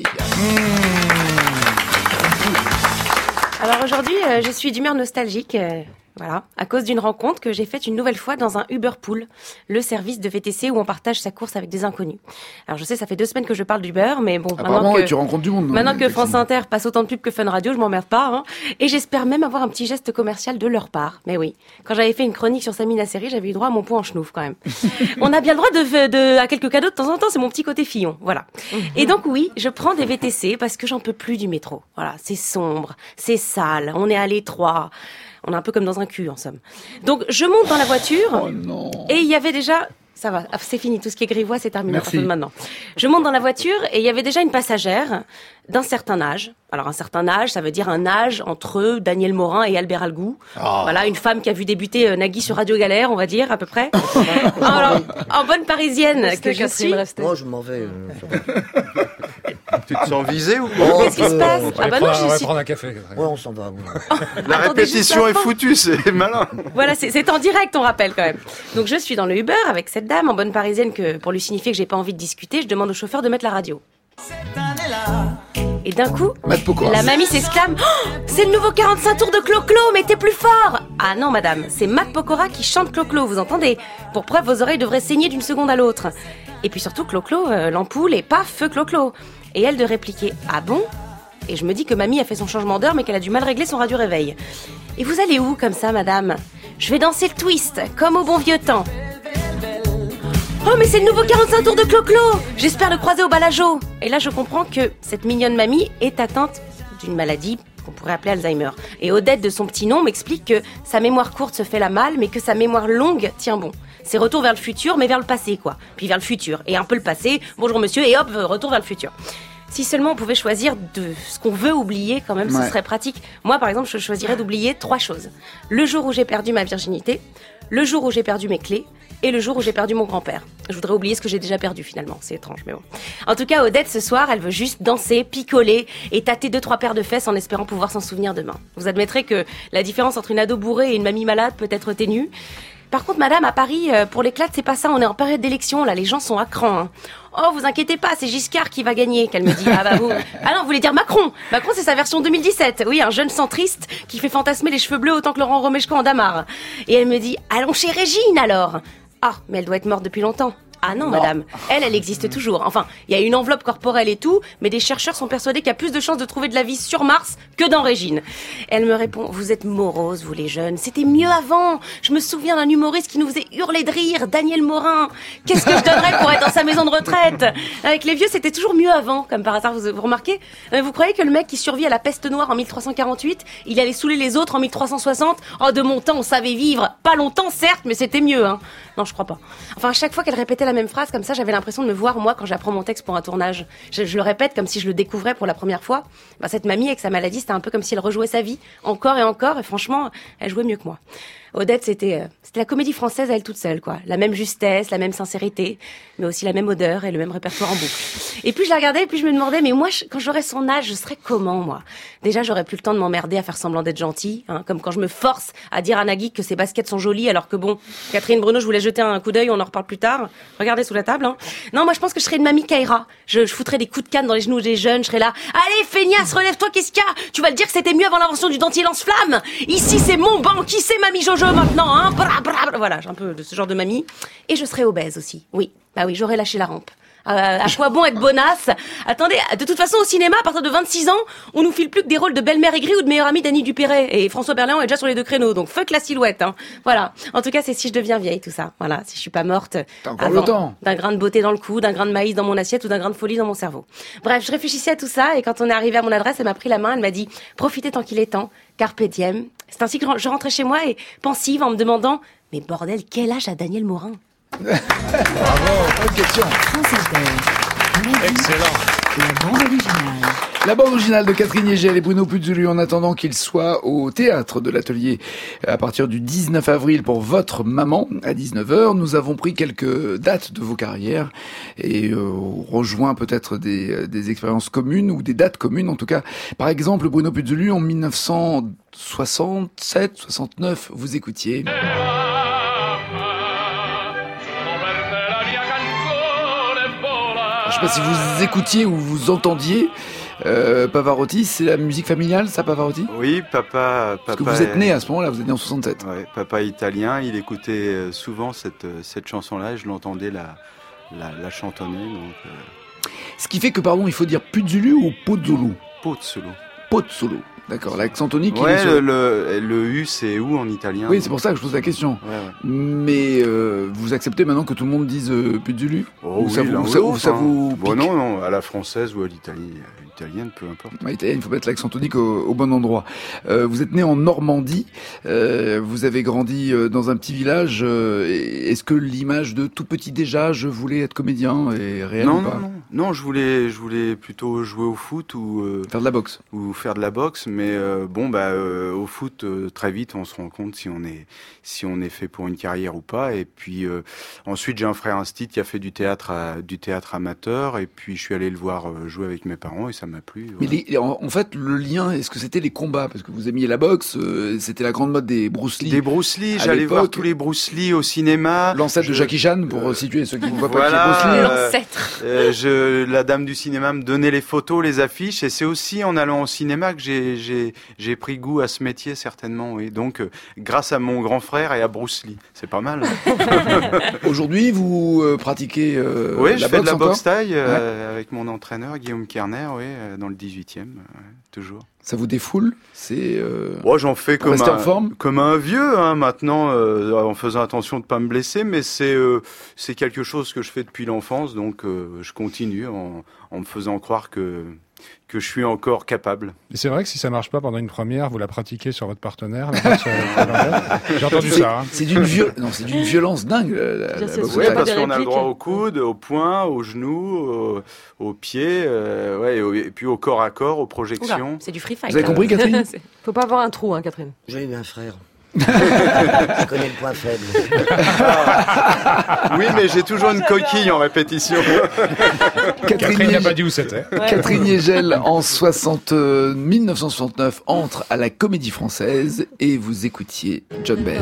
Alors aujourd'hui, euh, je suis d'humeur nostalgique. euh, Voilà, à cause d'une rencontre que j'ai faite une nouvelle fois dans un Uber Pool, le service de V T C où on partage sa course avec des inconnus. Alors je sais, ça fait deux semaines que je parle d'Uber, mais bon, maintenant Apparemment, que, tu rencontres du monde. non, maintenant que effectivement. France Inter passe autant de pubs que Fun Radio, je m'emmerde pas. Hein. Et j'espère même avoir un petit geste commercial de leur part. Mais oui, quand j'avais fait une chronique sur Samina Seri, j'avais eu droit à mon point en chenouf quand même. On a bien le droit de, de à quelques cadeaux de temps en temps, c'est mon petit côté fillon, voilà. Et donc oui, je prends des V T C parce que j'en peux plus du métro. Voilà, c'est sombre, c'est sale, on est à l'étroit. On est un peu comme dans un cul, en somme. Donc, je monte dans la voiture. Oh non. Et il y avait déjà... Ça va, c'est fini. Tout ce qui est grivois, c'est terminé. Merci. À partir de maintenant. Je monte dans la voiture et il y avait déjà une passagère d'un certain âge. Alors, un certain âge, ça veut dire un âge entre Daniel Morin et Albert Algou. Ah. Voilà, une femme qui a vu débuter euh, Nagui sur Radio Galère, on va dire, à peu près. Alors, en bonne parisienne Restez, que je Catherine, suis... restez. Oh, je m'en vais. euh, ça va. Tu te sens visé ou Oh, Qu'est-ce qui se euh, passe On va Ah aller bah non, prendre- on va je suis... prendre un café. Ouais, on s'en va. ouais. La Attendez répétition juste la est fin. foutue, c'est malin. Voilà, c'est, c'est en direct, on rappelle quand même. Donc je suis dans le Uber avec cette dame en bonne parisienne que, pour lui signifier que j'ai pas envie de discuter, je demande au chauffeur de mettre la radio. Et d'un coup, Matt Pokora. la mamie s'exclame oh, c'est le nouveau quarante-cinq tours de Clo-Clo, mais t'es plus fort. Ah non madame, c'est Matt Pokora qui chante Clo-Clo, vous entendez? Pour preuve, vos oreilles devraient saigner d'une seconde à l'autre. Et puis surtout, Clo-Clo, euh, l'ampoule et pas feu Clo-Clo. Et elle de répliquer ah bon? Et je me dis que mamie a fait son changement d'heure mais qu'elle a du mal régler son radio réveil. Et vous allez où comme ça madame? Je vais danser le twist, comme au bon vieux temps. Oh mais c'est le nouveau quarante-cinq tours de Clo-Clo. J'espère le croiser au Balajo. Et là je comprends que cette mignonne mamie est atteinte d'une maladie qu'on pourrait appeler Alzheimer. Et Odette de son petit nom m'explique que sa mémoire courte se fait la malle mais que sa mémoire longue tient bon. C'est retour vers le futur mais vers le passé quoi. Puis vers le futur et un peu le passé. Bonjour monsieur et hop retour vers le futur. Si seulement on pouvait choisir de ce qu'on veut oublier quand même, Ouais. ce serait pratique. Moi par exemple je choisirais d'oublier trois choses. Le jour où j'ai perdu ma virginité, le jour où j'ai perdu mes clés et le jour où j'ai perdu mon grand-père. Je voudrais oublier ce que j'ai déjà perdu finalement, c'est étrange mais bon. En tout cas, Odette ce soir, elle veut juste danser, picoler et tâter deux trois paires de fesses en espérant pouvoir s'en souvenir demain. Vous admettrez que la différence entre une ado bourrée et une mamie malade peut être ténue. Par contre, madame, à Paris, euh, pour l'éclate, c'est pas ça, on est en période d'élection, là, les gens sont à cran. Hein. Oh, vous inquiétez pas, c'est Giscard qui va gagner, qu'elle me dit. Ah bah vous... Ah non, vous voulez dire Macron. Macron, c'est sa version deux mille dix-sept. Oui, un jeune centriste qui fait fantasmer les cheveux bleus autant que Laurent Romeshko en damar. Et elle me dit, allons chez Régine, alors. Ah, mais elle doit être morte depuis longtemps. Ah non, madame, elle, elle existe toujours. Enfin, il y a une enveloppe corporelle et tout, mais des chercheurs sont persuadés qu'il y a plus de chances de trouver de la vie sur Mars que dans Régine. Elle me répond, vous êtes morose, vous les jeunes, c'était mieux avant. Je me souviens d'un humoriste qui nous faisait hurler de rire, Daniel Morin. Qu'est-ce que je donnerais pour être dans sa maison de retraite? Avec les vieux, c'était toujours mieux avant, comme par hasard, vous, vous remarquez? Euh, Vous croyez que le mec qui survit à la peste noire en mille trois cent quarante-huit, il allait saouler les autres en mille trois cent soixante? Oh, de mon temps, on savait vivre. Pas longtemps, certes, mais c'était mieux, hein. Non, je crois pas. Enfin, à chaque fois qu'elle répétait la même phrase, comme ça, j'avais l'impression de me voir, moi, quand j'apprends mon texte pour un tournage. Je, je le répète comme si je le découvrais pour la première fois. Bah, cette mamie, avec sa maladie, c'était un peu comme si elle rejouait sa vie, encore et encore, et franchement, elle jouait mieux que moi. Odette, c'était, euh, c'était la comédie française à elle toute seule, quoi. La même justesse, la même sincérité, mais aussi la même odeur et le même répertoire en boucle. Et puis je la regardais et puis je me demandais, mais moi, je, quand j'aurais son âge, je serais comment, moi? Déjà, j'aurais plus le temps de m'emmerder à faire semblant d'être gentille, hein, comme quand je me force à dire à Nagui que ses baskets sont jolies, alors que bon, Catherine Bruno, je voulais jeter un coup d'œil, on en reparle plus tard. Regardez sous la table, hein. Non, moi, je pense que je serais une mamie Kaira. Je, je foutrais des coups de canne dans les genoux des jeunes, je serais là. Allez, feignasse, relève-toi, qu'est-ce qu'il y a? Tu vas le dire que c'était mieux avant l'invention du dentier lance-flamme. Ici, c'est mon banc. Qui c'est mamie Jojo maintenant, hein? Bra, bra, bra. Voilà, j'ai un peu de ce genre de mamie. Et je serais obèse aussi. Oui. Bah oui, j'aurais lâché la rampe. Euh, à quoi bon être bonasse? Attendez, de toute façon, au cinéma, à partir de vingt-six ans, on nous file plus que des rôles de belle-mère aigrie ou de meilleure amie d'Annie Dupéret. Et François Berléand est déjà sur les deux créneaux, donc fuck la silhouette, hein. Voilà. En tout cas, c'est si je deviens vieille, tout ça. Voilà. Si je suis pas morte. T'as encore le temps. D'un grain de beauté dans le cou, d'un grain de maïs dans mon assiette ou d'un grain de folie dans mon cerveau. Bref, je réfléchissais à tout ça et quand on est arrivé à mon adresse, elle m'a pris la main, elle m'a dit, profitez tant qu'il est temps. Carpe diem. C'est ainsi que je rentrais chez moi et pensive en me demandant, mais bordel, quel âge a Daniel Morin? Bravo. Bonne question. Excellent. La bande originale. La bande originale de Catherine Yegel et Bruno Puzulu en attendant qu'ils soient au théâtre de l'Atelier à partir du dix-neuf avril pour Votre Maman à dix-neuf heures. Nous avons pris quelques dates de vos carrières et euh, rejoint peut-être des, des expériences communes ou des dates communes en tout cas. Par exemple, Bruno Puzulu en dix-neuf cent soixante-sept soixante-neuf, vous écoutiez... Je sais pas si vous écoutiez ou vous entendiez euh, Pavarotti, c'est la musique familiale, ça, Pavarotti? Oui, papa... Parce papa que vous êtes est... né à ce moment-là, vous êtes né en soixante-sept. Ouais, papa est italien, il écoutait souvent cette, cette chanson-là et je l'entendais la, la, la chantonner. Donc, euh... Ce qui fait que, pardon, il faut dire Puzulu ou Pozzolo? Pozzolo. Pozzolo. D'accord, l'accent tonique. Ouais, il est sur... le, le, le U, c'est où en italien? Oui, c'est pour ça que je pose la question. Ouais, ouais. Mais euh, vous acceptez maintenant que tout le monde dise euh, Puzulu? Oh, ou oui, ça vous, ou ça, ou ça vous bon, non, non, à la française ou à l'italienne, l'italienne, peu importe. À l'italienne, il faut mettre l'accent tonique au, au bon endroit. Euh, vous êtes né en Normandie, euh, vous avez grandi dans un petit village. Euh, est-ce que l'image de tout petit déjà, je voulais être comédien, est réelle non, ou pas? Non, non, non, je voulais, je voulais plutôt jouer au foot ou euh, faire de la boxe. Ou faire de la boxe, mais euh, bon, bah, euh, au foot, euh, très vite, on se rend compte si on est, si on est fait pour une carrière ou pas. Et puis euh, ensuite, j'ai un frère instit qui a fait du théâtre, à, du théâtre amateur, et puis je suis allé le voir euh, jouer avec mes parents et ça m'a plu. Mais Voilà. les, en, en fait, le lien, est-ce que c'était les combats? Parce que vous aimiez la boxe, euh, c'était la grande mode des Bruce Lee. Des Bruce Lee, j'allais voir tous les Bruce Lee au cinéma. L'ancêtre je... de Jackie Chan, pour euh, situer ceux qui ne voient pas voilà, qui est Bruce Lee. Euh, L'ancêtre. Euh, je, la dame du cinéma me donnait les photos, les affiches, et c'est aussi en allant au cinéma que j'ai, j'ai, j'ai pris goût à ce métier, certainement, oui. Donc, euh, grâce à mon grand frère et à Bruce Lee. C'est pas mal. Aujourd'hui, vous euh, pratiquez euh, oui, la je fais de la encore boxe taille euh, ouais. avec mon entraîneur, Guillaume Kerner, oui, euh, dans le dix-huitième, ouais, toujours. Ça vous défoule? C'est euh... oh, j'en fais comme rester un, en forme comme un vieux, hein, maintenant, euh, en faisant attention de pas me blesser, mais c'est euh, c'est quelque chose que je fais depuis l'enfance, donc euh, je continue en, en me faisant croire que que je suis encore capable. Et c'est vrai que si ça marche pas pendant une première, vous la pratiquez sur votre partenaire. La boxe, euh, J'ai entendu c'est, ça. Hein. C'est d'une viol... non, c'est d'une violence dingue. La, la, la boxe. Ouais, parce qu'on a le droit au coude, au poing, aux genoux, au, aux pieds, euh, ouais, et, au, et puis au corps à corps, aux projections. Oula, c'est du free fight. Vous avez compris, Catherine? Faut pas avoir un trou, hein, Catherine. J'ai eu un frère. Je connais le point faible. Ah. Oui, mais j'ai toujours une coquille en répétition. Catherine, Catherine n'a pas dit où c'était. Ouais. Catherine Yegel, en soixante, euh, dix-neuf cent soixante-neuf, entre à la Comédie Française et vous écoutiez John Baez.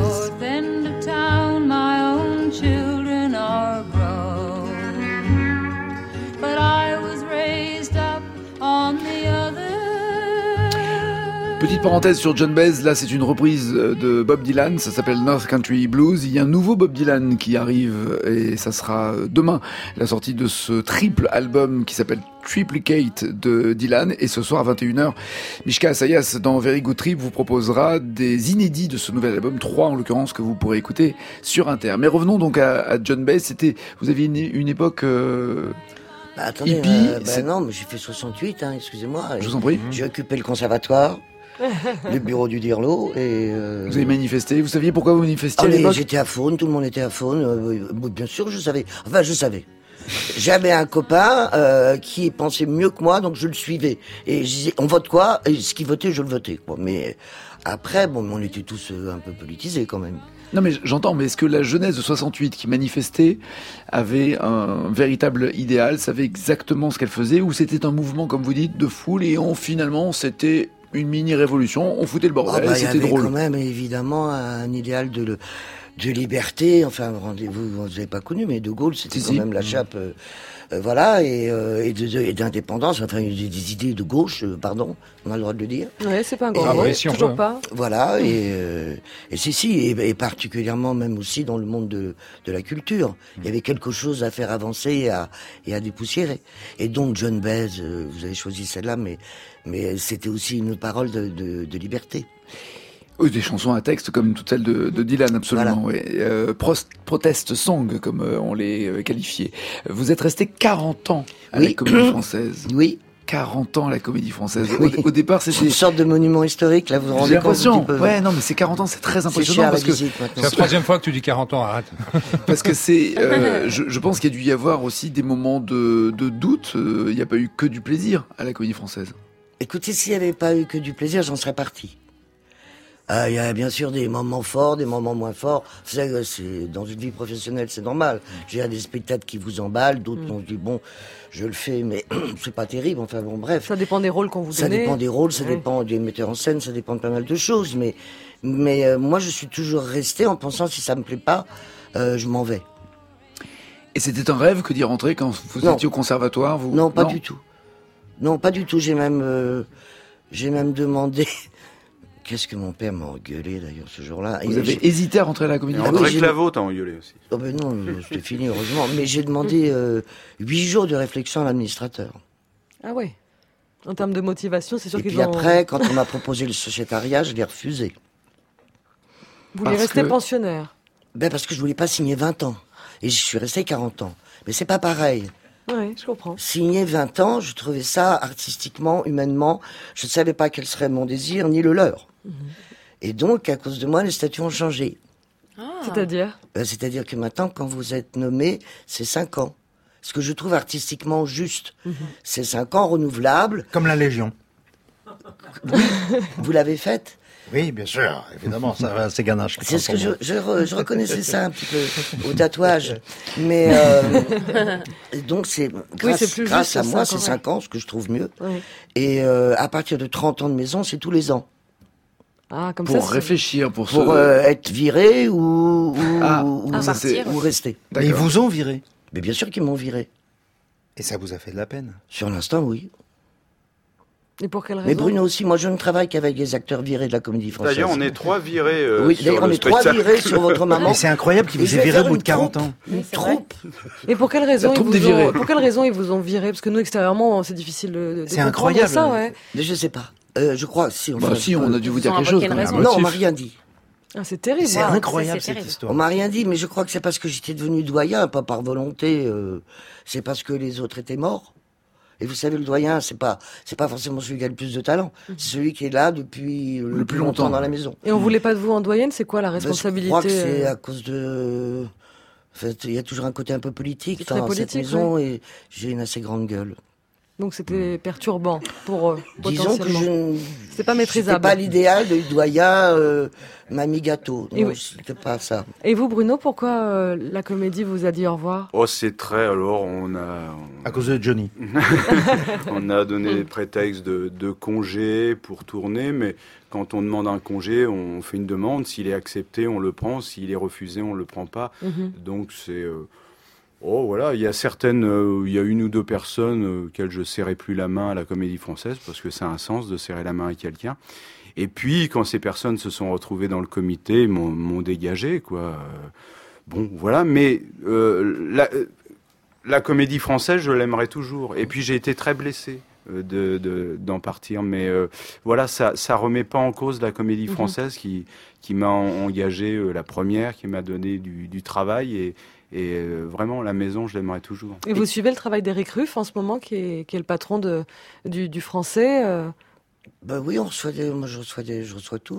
Petite parenthèse sur John Baez, là c'est une reprise de Bob Dylan, ça s'appelle North Country Blues. Il y a un nouveau Bob Dylan qui arrive et ça sera demain la sortie de ce triple album qui s'appelle Triplicate de Dylan. Et ce soir à vingt et une heures, Mishka Assayas dans Very Good Trip vous proposera des inédits de ce nouvel album, trois en l'occurrence que vous pourrez écouter sur Inter. Mais revenons donc à, à John Baez, c'était, vous aviez une, une époque... Euh... Bah, attendez, hippie, euh, bah, non, mais j'ai fait soixante-huit, hein, excusez-moi. Je vous en prie. J'ai occupé le conservatoire, le bureau du Dirlo, et... Euh... Vous avez manifesté, vous saviez pourquoi vous manifestiez ah, à l'époque? J'étais à Faune, tout le monde était à Faune, euh, bien sûr, je savais, enfin, je savais. J'avais un copain euh, qui pensait mieux que moi, donc je le suivais. Et je disais, on vote quoi? Et ce qu'il votait, je le votais, quoi. Mais après, bon, on était tous euh, un peu politisés quand même. Non mais j'entends, mais est-ce que la jeunesse de soixante-huit qui manifestait avait un véritable idéal, savait exactement ce qu'elle faisait, ou c'était un mouvement, comme vous dites, de foule, et on, finalement, c'était une mini-révolution, on foutait le bordel, Ah bah, c'était il y avait drôle. quand même, évidemment, un idéal de, le- de liberté. Enfin, rendez-vous, vous n'avez pas connu, mais De Gaulle, c'était Si, quand si. même la chape... euh, euh, voilà, et, euh, et, de- de- et d'indépendance, enfin, des, des idées de gauche, euh, pardon, on a le droit de le dire. Ouais, c'est pas un grand Ah mot, oui, si on toujours peut. pas. Voilà, et, euh, et si, si, et, et particulièrement même aussi dans le monde de, de la culture. Il y avait quelque chose à faire avancer et à, et à dépoussiérer. Et donc, John Baez, euh, vous avez choisi celle-là, mais, mais c'était aussi une parole de, de, de liberté. Oui, des chansons à texte comme toutes celles de, de Dylan, absolument. Voilà. Ouais. Euh, Prost- protest song, comme euh, on les euh, qualifiait. Vous êtes resté quarante ans à Oui. la Comédie Française. Oui, quarante ans à la Comédie Française. Au, Oui. au départ, c'est c'était... une sorte de monument historique, là, vous vous J'ai rendez compte un l'impression. petit peu. Ouais, non, mais c'est quarante ans, c'est très C'est impressionnant cher la parce que visite C'est maintenant. la troisième fois que tu dis quarante ans, arrête. parce que c'est. euh, je, je pense qu'il y a dû y avoir aussi des moments de, de doute. Euh, Il n'y a pas eu que du plaisir à la Comédie Française. Écoutez, s'il n'y avait pas eu que du plaisir, j'en serais parti. Euh, Il y a bien sûr des moments forts, des moments moins forts. Vous savez, c'est dans une vie professionnelle, c'est normal. J'ai des spectacles qui vous emballent, d'autres Mm. on se dit bon, je le fais, mais c'est pas terrible. Enfin bon, bref. Ça dépend des rôles qu'on vous Ça donnez. dépend des rôles, ça Ouais. dépend des metteurs en scène, ça dépend de pas mal de choses. Mais mais euh, moi, je suis toujours resté en pensant si ça me plaît pas, euh, je m'en vais. Et c'était un rêve que d'y rentrer quand vous Non. étiez au conservatoire. Vous... Non, pas du tout. Non, pas du tout. J'ai même euh, j'ai même demandé. Qu'est-ce que mon père m'a engueulé d'ailleurs ce jour-là. Vous Et avez j'ai- hésité à rentrer à la Comédie Et Ah oui, André j'ai- Claveau t'a engueulé aussi. Oh ben non, euh, c'était fini heureusement. Mais j'ai demandé euh, huit jours de réflexion à l'administrateur. Ah ouais. En termes de motivation, c'est sûr Et qu'ils puis ont... après, quand on m'a proposé le sociétariat, je l'ai refusé. Vous voulez parce rester que- pensionnaire. Ben parce que je voulais pas signer vingt ans. Et je suis resté quarante ans. Mais c'est pas pareil. Oui, je comprends. Signer vingt ans, je trouvais ça artistiquement, humainement, je ne savais pas quel serait mon désir, ni le leur. Et donc, à cause de moi, les statuts ont changé. C'est-à-dire Ben, c'est-à-dire que maintenant, quand vous êtes nommé, c'est cinq ans. Ce que je trouve artistiquement juste. C'est cinq ans renouvelables. Comme la Légion. Vous l'avez faite? Oui, bien sûr, évidemment, ça va, c'est ganache. C'est ce que je, je, re- je reconnaissais ça un petit peu au tatouage. Mais euh, et donc, c'est grâce, c'est plus grâce juste, à moi, cinq ans, c'est cinq ans, ce que je trouve mieux. Oui. Et euh, à partir de trente ans de maison, c'est tous les ans. Ah, comme Pour ça, c'est- réfléchir, pour, Pour se... euh, être viré ou, ou, Ah. ou, Ah, ça, c'est- partir. ou rester. Mais ils vous ont viré. Mais bien sûr qu'ils m'ont viré. Et ça vous a fait de la peine. Sur l'instant, oui. Et pour quelle raison Mais Bruno aussi, moi je ne travaille qu'avec des acteurs virés de la Comédie Française. D'ailleurs, on est trois virés euh, Oui, sur d'ailleurs, on le est trois spectacle. virés sur votre maman. Mais c'est incroyable qu'ils Et vous je aient vais viré au faire bout une de quarante troupe. ans. Une c'est vrai. troupe. Et pour quelle raison La ils troupe vous des ont... virés. Pour quelle raison ils vous ont viré Parce que nous extérieurement, c'est difficile de. de C'est comprendre incroyable. Ça, ouais. Mais je sais pas. Euh, je crois, si. Bah enfin, si, on a dû vous dire Ils ont quelque chose. invoqué une quand même. raison. Un Non, on motif. m'a rien dit. Ah, c'est terrible. C'est Wow, incroyable c'est cette terrible. histoire. On m'a rien dit, mais je crois que c'est parce que j'étais devenu doyen, pas par volonté. euh, c'est parce que les autres étaient morts. Et vous savez, le doyen, c'est pas, c'est pas forcément celui qui a le plus de talent. C'est celui qui est là depuis le, plus longtemps dans la maison. Et on voulait pas de vous en doyenne, c'est quoi la Ben, responsabilité Je crois que c'est euh, à cause de. En fait, il y a toujours un côté un peu politique C'est très dans cette politique, maison et j'ai une assez grande gueule. Donc c'était perturbant pour eux, Disons que potentiellement. je ne. C'est pas maîtrisable. C'était pas l'idéal de doyen, euh, mamie gâteau. Et Non, oui. c'était pas ça. Et vous, Bruno, pourquoi euh, la comédie vous a dit au revoir Oh, c'est très. Alors, on a. on- À cause de Johnny. On a donné des prétextes de, de congé pour tourner, mais quand on demande un congé, on fait une demande. S'il est accepté, on le prend. S'il est refusé, on le prend pas. Mhm. Donc c'est. euh, Oh voilà, il y a certaines, euh, il y a une ou deux personnes euh, auxquelles je serrais plus la main à la Comédie Française parce que ça a un sens de serrer la main à quelqu'un. Et puis quand ces personnes se sont retrouvées dans le comité, ils m'ont, m'ont dégagé quoi. Euh, bon voilà, mais euh, la, euh, la Comédie Française, je l'aimerais toujours. Et puis j'ai été très blessé euh, de, de d'en partir, mais euh, voilà, ça ça remet pas en cause la Comédie Mhm. Française qui qui m'a en- engagé euh, la première, qui m'a donné du, du travail et et euh, vraiment, la maison, je l'aimerais toujours. Et vous suivez le travail d'Éric Ruff en ce moment, qui est, qui est le patron de, du, du français euh, Ben oui, on reçoit des, moi je reçois des, je reçois tout.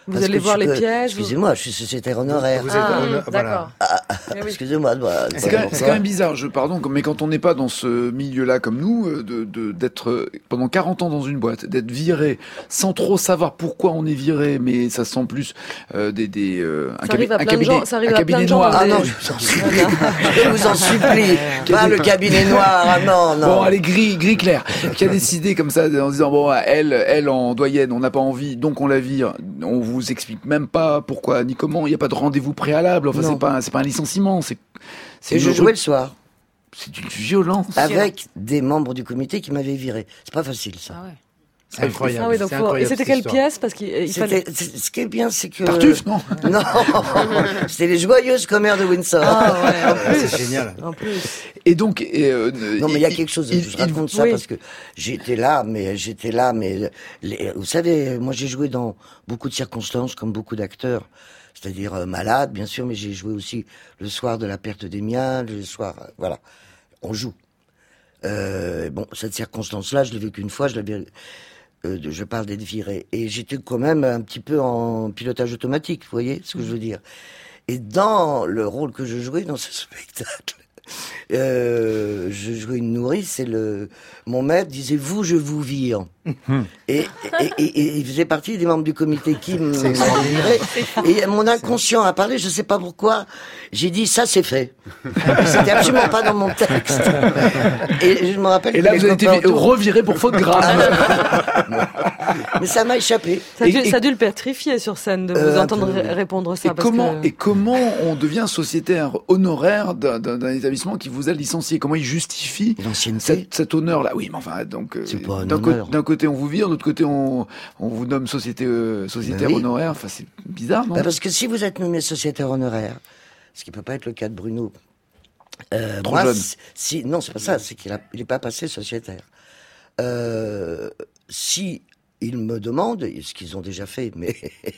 Vous allez voir les pièces. Excusez-moi, vous... je suis sociétaire honoraire. Vous êtes ah, honor... D'accord. Ah, oui. Excusez-moi. Bah, c'est, quand même, c'est quand même bizarre, je pardon, mais quand on n'est pas dans ce milieu-là comme nous, de, de d'être pendant quarante ans dans une boîte, d'être viré sans trop savoir pourquoi on est viré, mais ça sent plus euh, des des euh, un, cabi- un cabinet, gens, ça arrive un à cabinet noir. Gens, ah non, je vous en supplie. Je vous en supplie. Pas le cabinet noir. Ah non, non. Bon, allez, gris, gris clair. Qui a décidé comme ça en disant bon, elle, elle en doyenne, on n'a pas envie, donc on la vire. On vous explique même pas pourquoi ni comment. Il n'y a pas de rendez-vous préalable. Enfin, non. c'est pas, c'est pas un licenciement. C'est. c'est Et je jouais le soir. C'est une violence. Avec des membres du comité qui m'avaient viré. C'est pas facile, ça. Ah ouais. C'est incroyable. Ah oui, donc c'est faut... incroyable. Et c'était quelle histoire. pièce? Parce qu'il il fallait... Ce qui est bien, c'est que... Tartuffe, non? Non. C'était les joyeuses commères de Windsor. Ah ouais, en plus. C'est génial. En plus. Et donc, et euh, non, mais il y a quelque chose. Il, je il, raconte il, ça oui. parce que j'étais là, mais j'étais là, mais les, vous savez, moi j'ai joué dans beaucoup de circonstances, comme beaucoup d'acteurs. C'est-à-dire euh, malade, bien sûr, mais j'ai joué aussi le soir de la perte des miens, le soir, euh, voilà, on joue. Euh, bon, cette circonstance-là, je l'ai vécue une fois, je l'avais, euh, je parle d'être viré, et j'étais quand même un petit peu en pilotage automatique, vous voyez ce que je veux dire. Et dans le rôle que je jouais dans ce spectacle, euh, je jouais une nourrice et le mon maître disait vous je vous vire et, et, et, et il faisait partie des membres du comité qui me viraient et mon inconscient a parlé, je sais pas pourquoi j'ai dit ça c'est fait. C'était absolument pas dans mon texte et je me rappelle et là vous avez été reviré pour faute grave. Mais ça m'a échappé. Ça a, dû, et, ça a dû le pétrifier sur scène de vous euh, entendre r- répondre ça. Et, parce comment, que... et comment on devient sociétaire honoraire d'un, d'un, d'un établissement qui vous a licencié? Comment il justifie cet, cet honneur-là? Oui, mais enfin, donc euh, d'un, co- d'un côté on vous vire, de l'autre côté on, on vous nomme société, euh, sociétaire oui. honoraire. Enfin, c'est bizarre, non? Bah parce que si vous êtes nommé sociétaire honoraire, ce qui peut pas être le cas de Bruno. Euh, Trop moi, jeune. Si, non, c'est pas ça. C'est qu'il a, il est pas passé sociétaire. Euh, si ils me demandent, ce qu'ils ont déjà fait, mais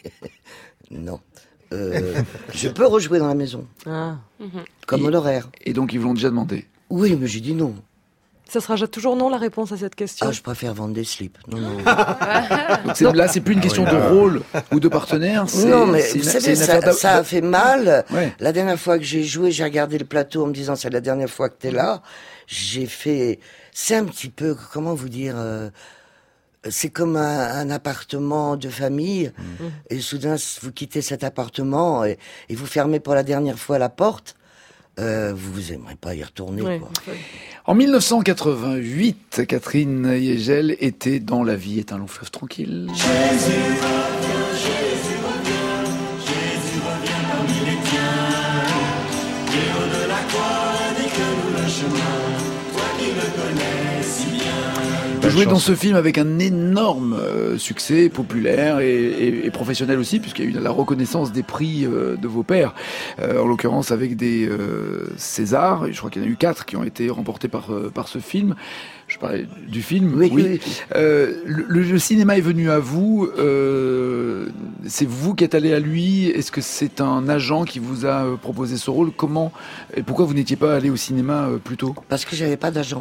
non, euh, je peux rejouer dans la maison, ah. comme et, honoraire. Et donc ils vous l'ont déjà demandé? Oui, mais j'ai dit non. Ça sera toujours non la réponse à cette question? Ah, je préfère vendre des slips. Non, non. Donc c'est, là, c'est plus une question ah oui, de rôle ou de partenaire. C'est, non, mais c'est vous une, savez, ça, de... ça a fait mal. Ouais. La dernière fois que j'ai joué, j'ai regardé le plateau en me disant c'est la dernière fois que t'es là. J'ai fait, c'est un petit peu, comment vous dire. Euh... C'est comme un, un appartement de famille, mmh. et soudain vous quittez cet appartement et, et vous fermez pour la dernière fois la porte. Euh, vous vous aimerez pas y retourner. Ouais. Quoi. En dix-neuf cent quatre-vingt-huit, Catherine Yegel était dans La vie est un long fleuve tranquille. Jésus revient, Jésus revient, Jésus revient parmi les tiens. Et au de la croix, dit que nous le chemin, toi qui le connais si bien. Vous jouez dans ce film avec un énorme euh, succès populaire et, et, et professionnel aussi, puisqu'il y a eu la reconnaissance des prix euh, de vos pairs, euh, en l'occurrence avec des euh, Césars, et je crois qu'il y en a eu quatre qui ont été remportés par, euh, par ce film. Je parlais du film, oui. oui. oui. Euh, le, le cinéma est venu à vous, euh, c'est vous qui êtes allé à lui, est-ce que c'est un agent qui vous a proposé ce rôle? Comment et pourquoi vous n'étiez pas allé au cinéma euh, plus tôt? Parce que j'avais pas d'agent.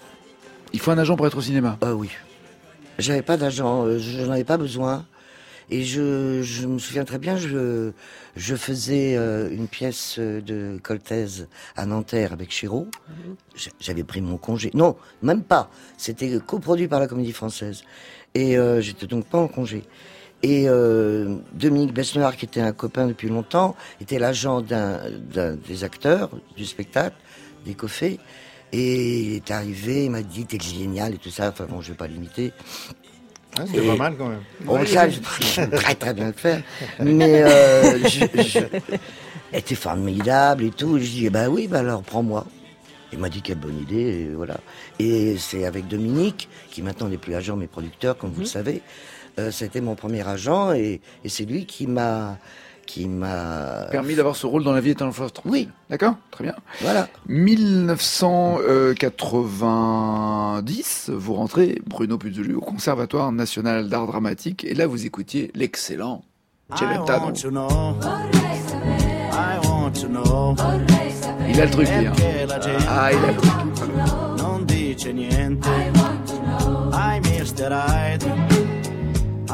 Il faut un agent pour être au cinéma? Euh, oui. J'avais pas d'agent, je n'en avais pas besoin. Et je, je me souviens très bien, je, je faisais euh, une pièce de Coltèze à Nanterre avec Chéreau. Mm-hmm. J'avais pris mon congé. Non, même pas. C'était coproduit par la Comédie Française. Et euh, j'étais donc pas en congé. Et euh, Dominique Besnard, qui était un copain depuis longtemps, était l'agent d'un, d'un des acteurs du spectacle, des Coffets. Et il est arrivé, il m'a dit t'es génial et tout ça. Enfin bon, je vais pas l'imiter. Ah, c'était et... pas mal quand même. Bon, oui, ça, je peux très très bien le faire. Mais euh, je, je... elle était formidable et tout. Et je dis, bah oui, bah alors prends-moi. Il m'a dit quelle bonne idée, et voilà. Et c'est avec Dominique, qui maintenant n'est plus agent mais producteur, comme mmh. vous le savez. Euh, c'était mon premier agent et, et c'est lui qui m'a... qui m'a permis d'avoir ce rôle dans La vie est un long fleuve tranquille. Oui. D'accord, très bien. Voilà. dix-neuf cent quatre-vingt-dix, vous rentrez, Bruno Puzolu, au Conservatoire National d'Art Dramatique, et là vous écoutiez l'excellent Celentano. Il a le truc, lui. Hein. Ah, il a le truc.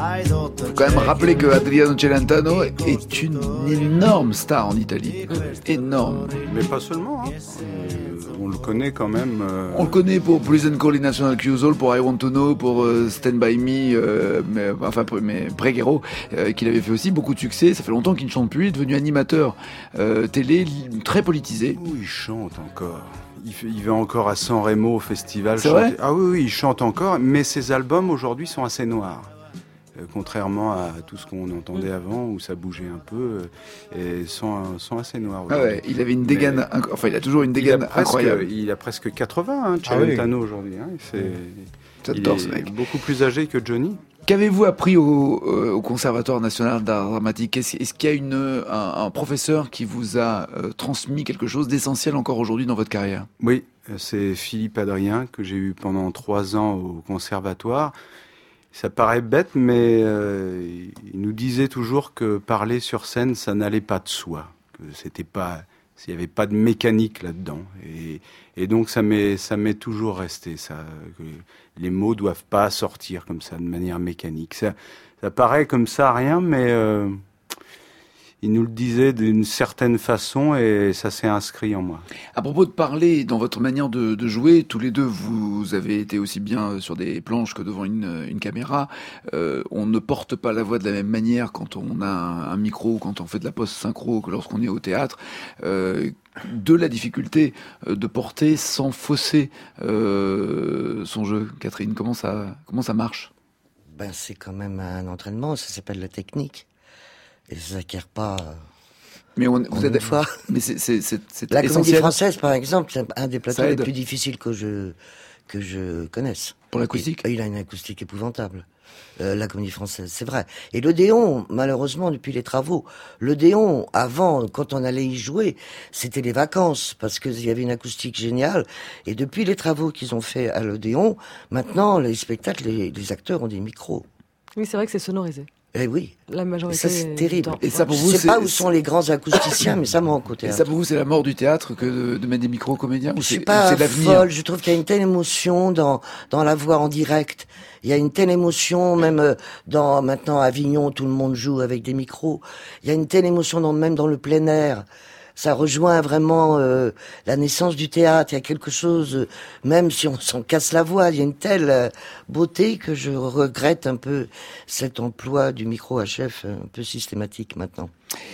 faut quand même rappeler que Adriano Celentano est une énorme star en Italie. Énorme. Mais pas seulement. Hein. Euh, on le connaît quand même. Euh... On le connaît pour Prison Call National Causal, pour I Want to Know, pour euh, Stand By Me, euh, mais, enfin, mais Pregero, euh, qu'il avait fait aussi beaucoup de succès. Ça fait longtemps qu'il ne chante plus. Il est devenu animateur euh, télé, très politisé. Oui, il chante encore. Il, fait, il va encore à San Remo au festival. C'est vrai ? Ah oui, oui, il chante encore, mais ses albums aujourd'hui sont assez noirs. Euh, contrairement à tout ce qu'on entendait mmh. avant, où ça bougeait un peu, euh, et sont, sont assez noirs. Ah ouais, il avait une dégaine, mais, enfin il a toujours une dégaine il incroyable. Presque, il a presque quatre-vingts, hein, Celentano ah oui. aujourd'hui. Hein, c'est, J'adore ce mec. Beaucoup plus âgé que Johnny. Qu'avez-vous appris au, euh, au Conservatoire national d'art dramatique ? Est-ce, est-ce qu'il y a une, un, un professeur qui vous a euh, transmis quelque chose d'essentiel encore aujourd'hui dans votre carrière ? Oui, c'est Philippe Adrien, que j'ai eu pendant trois ans au Conservatoire. Ça paraît bête, mais euh, il nous disait toujours que parler sur scène, ça n'allait pas de soi, que c'était pas, s'il y avait pas de mécanique là-dedans. Et, et donc ça m'est, ça m'est toujours resté ça. Que les mots doivent pas sortir comme ça de manière mécanique. Ça, ça paraît comme ça rien, mais euh, il nous le disait d'une certaine façon et ça s'est inscrit en moi. À propos de parler, dans votre manière de, de jouer, tous les deux, vous avez été aussi bien sur des planches que devant une, une caméra. Euh, on ne porte pas la voix de la même manière quand on a un, un micro ou quand on fait de la post-synchro que lorsqu'on est au théâtre. Euh, de la difficulté de porter sans fausser euh, son jeu. Catherine, comment ça, comment ça marche ? Ben, c'est quand même un entraînement, ça s'appelle la technique. Et ça s'acquiert pas. Mais on, vous êtes une fois. Mais c'est, c'est, c'est, c'est la essentiel. Comédie Française, par exemple, c'est un des plateaux les plus difficiles que je que je connaisse. Pour l'acoustique. Il, il a une acoustique épouvantable. Euh, la Comédie Française, c'est vrai. Et l'Odéon, malheureusement, depuis les travaux, l'Odéon, avant, quand on allait y jouer, c'était les vacances, parce qu'il y avait une acoustique géniale. Et depuis les travaux qu'ils ont fait à l'Odéon, maintenant, les spectacles, les, les acteurs ont des micros. Oui, c'est vrai que c'est sonorisé. Eh oui. La majorité. Et ça, c'est terrible. Et ça, pour je vous, sais c'est... pas où sont les grands acousticiens, mais ça me rend côté. Et ça, pour vous, c'est la mort du théâtre que de, de mettre des micros comédiens? Je suis pas c'est l'avenir. Folle. Je trouve qu'il y a une telle émotion dans, dans la voix en direct. Il y a une telle émotion, même dans, maintenant, Avignon, tout le monde joue avec des micros. Il y a une telle émotion dans, même dans le plein air. Ça rejoint vraiment euh, la naissance du théâtre. Il y a quelque chose, euh, même si on s'en casse la voix, il y a une telle euh, beauté que je regrette un peu cet emploi du micro H F un peu systématique maintenant.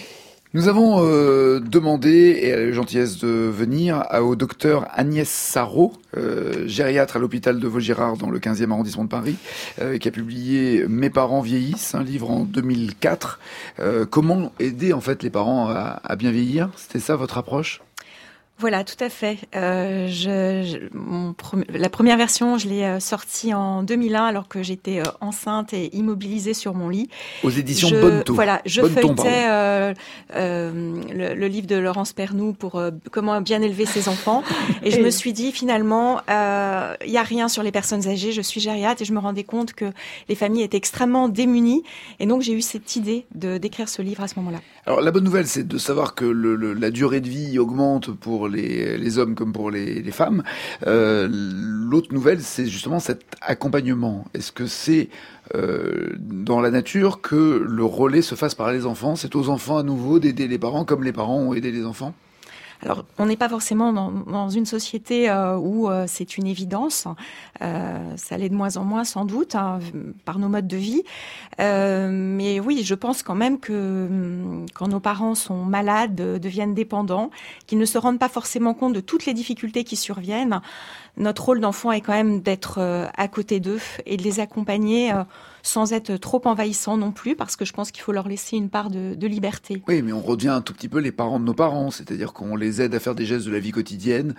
Nous avons euh, demandé, et elle a eu la gentillesse de venir, à, au docteur Agnès Sarraud, euh, gériatre à l'hôpital de Vaugirard dans le quinzième arrondissement de Paris, euh, qui a publié « Mes parents vieillissent », un livre en deux mille quatre. Euh, comment aider en fait les parents à, à bien vieillir? C'était ça votre approche? Voilà, tout à fait. Euh, je, je, mon pre- la première version, je l'ai euh, sortie en deux mille un alors que j'étais euh, enceinte et immobilisée sur mon lit. Aux éditions je, Bonneton. Voilà, je Bonneton, feuilletais euh, euh, le, le livre de Laurence Pernoud pour euh, comment bien élever ses enfants. Et je me suis dit finalement, il euh, y a rien sur les personnes âgées. Je suis gériatre et je me rendais compte que les familles étaient extrêmement démunies. Et donc j'ai eu cette idée de d'écrire ce livre à ce moment-là. Alors la bonne nouvelle, c'est de savoir que le, le, la durée de vie augmente pour les, les hommes comme pour les, les femmes. Euh, l'autre nouvelle, c'est justement cet accompagnement. Est-ce que c'est euh, dans la nature que le relais se fasse par les enfants? C'est aux enfants à nouveau d'aider les parents comme les parents ont aidé les enfants? Alors, on n'est pas forcément dans, dans une société euh, où euh, c'est une évidence. Euh, ça l'est de moins en moins, sans doute, hein, par nos modes de vie. Euh, mais oui, je pense quand même que quand nos parents sont malades, deviennent dépendants, qu'ils ne se rendent pas forcément compte de toutes les difficultés qui surviennent, notre rôle d'enfant est quand même d'être euh, à côté d'eux et de les accompagner euh, sans être trop envahissant non plus, parce que je pense qu'il faut leur laisser une part de, de liberté. Oui, mais on revient un tout petit peu les parents de nos parents, c'est-à-dire qu'on les aide à faire des gestes de la vie quotidienne.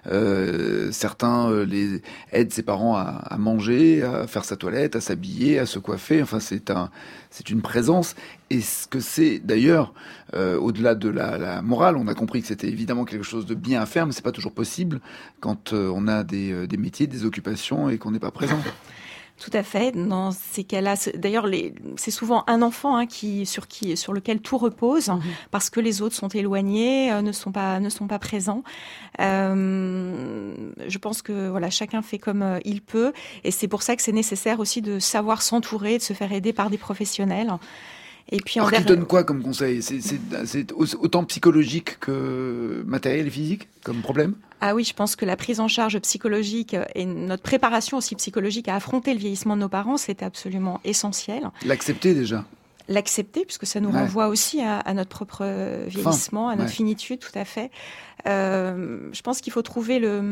Euh, certains euh, les aident ses parents à, à manger, à faire sa toilette, à s'habiller, à se coiffer. Enfin, c'est un, c'est une présence. Et ce que c'est d'ailleurs, euh, au-delà de la, la morale, on a compris que c'était évidemment quelque chose de bien à faire, mais c'est pas toujours possible quand euh, on a des, euh, des métiers, des occupations et qu'on n'est pas présent. Tout à fait. Dans ces cas-là, c'est, d'ailleurs, les, c'est souvent un enfant hein, qui, sur qui, sur lequel tout repose, mmh. parce que les autres sont éloignés, euh, ne sont pas, ne sont pas présents. Euh, je pense que voilà, chacun fait comme euh, il peut, et c'est pour ça que c'est nécessaire aussi de savoir s'entourer, de se faire aider par des professionnels. Et puis Alors, en tu donnes quoi comme conseil? C'est, c'est, c'est autant psychologique que matériel et physique comme problème? Ah oui, je pense que la prise en charge psychologique et notre préparation aussi psychologique à affronter le vieillissement de nos parents, c'est absolument essentiel. L'accepter déjà. L'accepter, puisque ça nous ouais. renvoie aussi à, à notre propre vieillissement, fin. à notre ouais. finitude, tout à fait. Euh, je pense qu'il faut trouver le...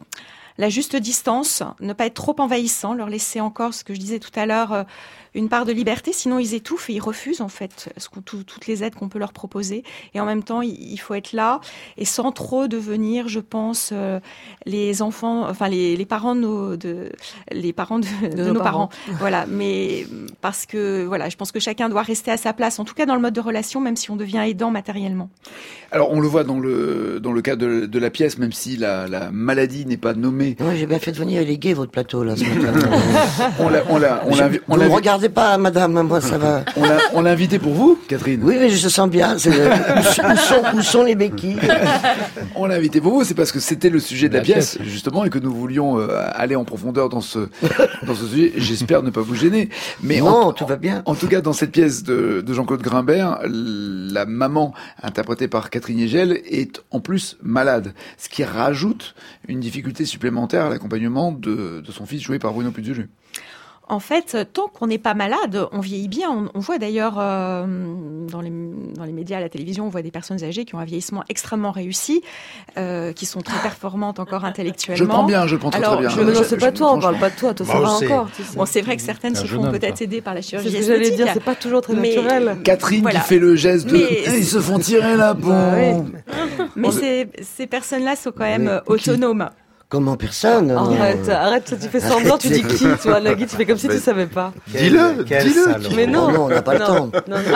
la juste distance, ne pas être trop envahissant, leur laisser encore, ce que je disais tout à l'heure, une part de liberté, sinon ils étouffent et ils refusent en fait ce qu'on, tout, toutes les aides qu'on peut leur proposer. Et en même temps, il faut être là et sans trop devenir, je pense, euh, les enfants, enfin les, les parents de nos, de, les parents de, de, de nos, nos parents. parents. Voilà, mais parce que voilà, je pense que chacun doit rester à sa place, en tout cas dans le mode de relation, même si on devient aidant matériellement. Alors on le voit dans le dans le cas de, de la pièce, même si la, la maladie n'est pas nommée. Oui, j'ai bien fait de venir éléguer votre plateau là ce matin. on l'a, on l'a, on l'a, on l'a. Vous ne regardez pas, madame, moi ça va. On l'a, on l'a invité pour vous, Catherine. Oui, mais je se sens bien. C'est, où, sont, où sont les béquilles? On l'a invité pour vous, c'est parce que c'était le sujet de la, la pièce, pièce, justement, et que nous voulions euh, aller en profondeur dans ce dans ce sujet. J'espère ne pas vous gêner. Mais non, en, tout va bien. En, en tout cas, dans cette pièce de, de Jean-Claude Grimbert, la maman interprétée par Catherine Hegel est en plus malade, ce qui rajoute une difficulté supplémentaire à l'accompagnement de, de son fils joué par Bruno Puig-Duluth. En fait, tant qu'on n'est pas malade, on vieillit bien. On, on voit d'ailleurs euh, dans, les, dans les médias, à la télévision, on voit des personnes âgées qui ont un vieillissement extrêmement réussi, euh, qui sont très performantes encore intellectuellement. Je le prends bien, je le prends très, Alors, très bien. Je, non, c'est pas toi, on parle pas de toi, toi ça va encore. Tu sais. Bon, c'est vrai que certaines se font peut-être aider par la chirurgie esthétique. C'est ce que j'allais dire, c'est pas toujours très mais, naturel. Catherine voilà. qui fait le geste de mais, ils se font tirer la peau. Bah, oui. Mais ces, ces personnes-là sont quand même oui. autonomes. Comment personne? Arrête, arrête, tu fais semblant, tu dis qui, toi, Nagui, tu fais comme si tu savais pas. Dis-le, dis-le. Mais non. Oh non, on n'a pas non. le temps. Non, non.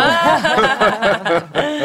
Ah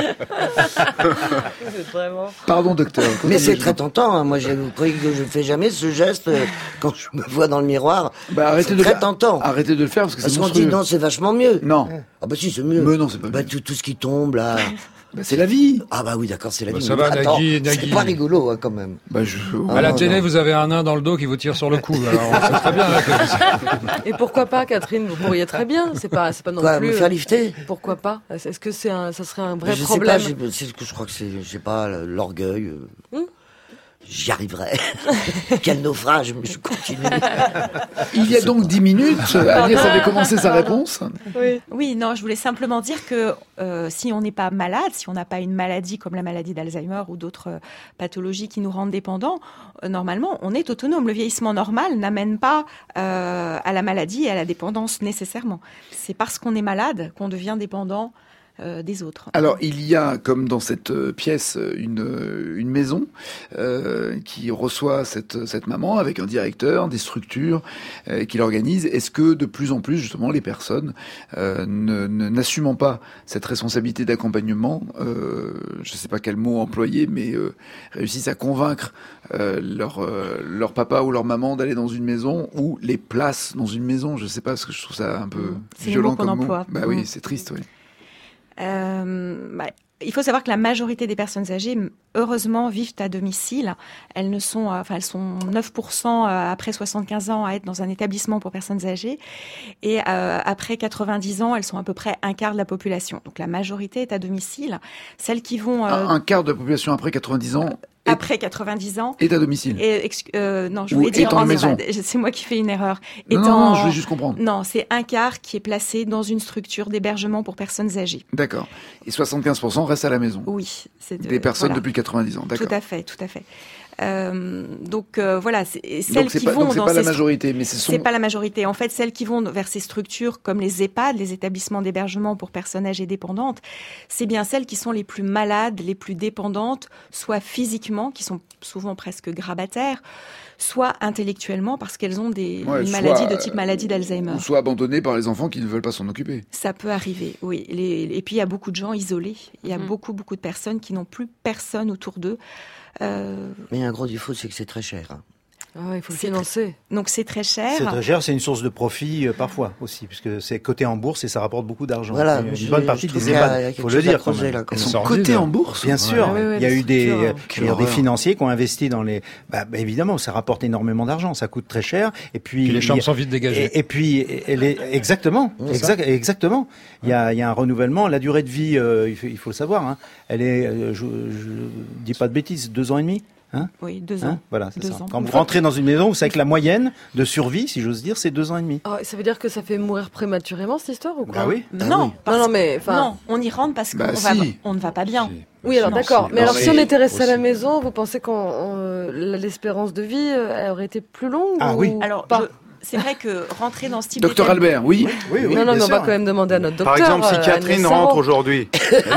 vraiment... Pardon, docteur. Mais c'est très tentant, hein. Moi, vous croyez que je ne fais jamais ce geste quand je me vois dans le miroir. Bah, arrêtez c'est de très le... tentant. Arrêtez de le faire parce que parce c'est qu'on dit non, c'est vachement mieux. Non. Ah bah si, c'est mieux. Mais non, c'est pas bah, mieux. Tout, tout ce qui tombe, là... Bah, c'est la vie. Ah bah oui, d'accord, c'est la bah, vie. Ça va, Attends, Nagui, Nagui. C'est pas rigolo, hein, quand même. Bah, je... À ah, la non, télé, non. Vous avez un nain dans le dos qui vous tire sur le cou. Alors, c'est très bien. Là, que... Et pourquoi pas, Catherine? Vous pourriez très bien. C'est pas, c'est pas non Quoi, plus. Me faire lifter? Pourquoi pas? Est-ce que c'est un, ça serait un vrai je problème? sais pas, c'est, je crois que c'est, je sais pas, l'orgueil. Euh... Hum J'y arriverai. Quel naufrage, mais je continue. Il y a donc dix minutes, Agnès avait commencé sa réponse. Oui. oui, non, je voulais simplement dire que euh, si on n'est pas malade, si on n'a pas une maladie comme la maladie d'Alzheimer ou d'autres euh, pathologies qui nous rendent dépendants, euh, normalement, on est autonome. Le vieillissement normal n'amène pas euh, à la maladie et à la dépendance nécessairement. C'est parce qu'on est malade qu'on devient dépendant Euh, des autres. Alors il y a, comme dans cette euh, pièce, une, euh, une maison euh, qui reçoit cette, cette maman avec un directeur, des structures euh, qui l'organisent. Est-ce que de plus en plus justement les personnes euh, ne, ne, n'assumant pas cette responsabilité d'accompagnement, euh, je ne sais pas quel mot employer, mais euh, réussissent à convaincre euh, leur, euh, leur papa ou leur maman d'aller dans une maison ou les placent dans une maison? Je ne sais pas, parce que je trouve ça un peu c'est violent comme mot. Bah mmh. oui, c'est triste, oui. Euh, bah, il faut savoir que la majorité des personnes âgées, heureusement, vivent à domicile. Elles ne sont, enfin, elles sont neuf pour cent après soixante-quinze ans à être dans un établissement pour personnes âgées, et euh, après quatre-vingt-dix ans, elles sont à peu près un quart de la population. Donc la majorité est à domicile. Celles qui vont euh, un, un quart de la population après quatre-vingt-dix ans. Est... Après quatre-vingt-dix ans. Est à domicile. Et, euh, non, je voulais dire en maison. C'est moi qui fais une erreur. Non, étant, non, non, je voulais juste comprendre. Non, c'est un quart qui est placé dans une structure d'hébergement pour personnes âgées. D'accord. Et soixante-quinze pour cent restent à la maison. Oui. C'est de, des personnes voilà. depuis quatre-vingt-dix ans. D'accord. Tout à fait, tout à fait. Euh, donc euh, voilà, c'est, celles donc c'est qui pas, vont donc c'est dans pas ces la majorité, mais c'est, son... c'est pas la majorité. En fait, celles qui vont vers ces structures comme les EHPAD, les établissements d'hébergement pour personnes âgées dépendantes, c'est bien celles qui sont les plus malades, les plus dépendantes, soit physiquement, qui sont souvent presque grabataires, soit intellectuellement parce qu'elles ont des ouais, une soit, maladie de type maladie d'Alzheimer. Ou soit abandonnées par les enfants qui ne veulent pas s'en occuper. Ça peut arriver, oui. Les, et puis il y a beaucoup de gens isolés. Il y a mmh. beaucoup, beaucoup de personnes qui n'ont plus personne autour d'eux. Euh... Mais un gros défaut, c'est que c'est très cher. Hein. Ah, il faut le C'est financer. Donc c'est très cher. C'est très cher, c'est une source de profit euh, parfois aussi, puisque c'est coté en bourse et ça rapporte beaucoup d'argent. Voilà, une je- bonne partie je trouve des qu'il y a- EHPAD, il y a il faut quelque le chose à dire quand creuser, même. là, quand Elles même. sont Sordide. cotées en bourse. Bien sûr, Ouais, ouais, il y a la eu des, structure, il y a quelle des horreur. financiers qui ont investi dans les. Bah, bah, évidemment, ça rapporte énormément d'argent, ça coûte très cher. Et puis, Puis les chambres il y a- sont vite dégagées. Et, et puis, et les, exactement, exact, exactement. Il y a, il y a un renouvellement. La durée de vie, euh, il, faut, il faut le savoir. Hein, elle est, euh, je, je dis pas de bêtises, deux ans et demi. Hein Oui, deux Hein ans. voilà, c'est Deux ça. ans. Quand vous rentrez dans une maison, vous savez que la moyenne de survie, si j'ose dire, c'est deux ans et demi. Ah, ça veut dire que ça fait mourir prématurément cette histoire ou quoi? Bah oui. Non, parce- Non, non, mais enfin. non, on y rentre parce qu'on Bah, va, si. on ne va pas bien. Si. Oui, alors Non, d'accord. si. Mais Non, alors, si mais on était resté à la aussi. maison, vous pensez que l'espérance de vie, euh, elle aurait été plus longue Ah ou oui. Alors, pas je- c'est vrai que rentrer dans ce type Docteur d'état- Albert, oui. Oui, oui, Non, non, bien mais on sûr. va quand même demander à notre docteur. Par exemple, si euh, Catherine Agnès rentre Sarraud. aujourd'hui,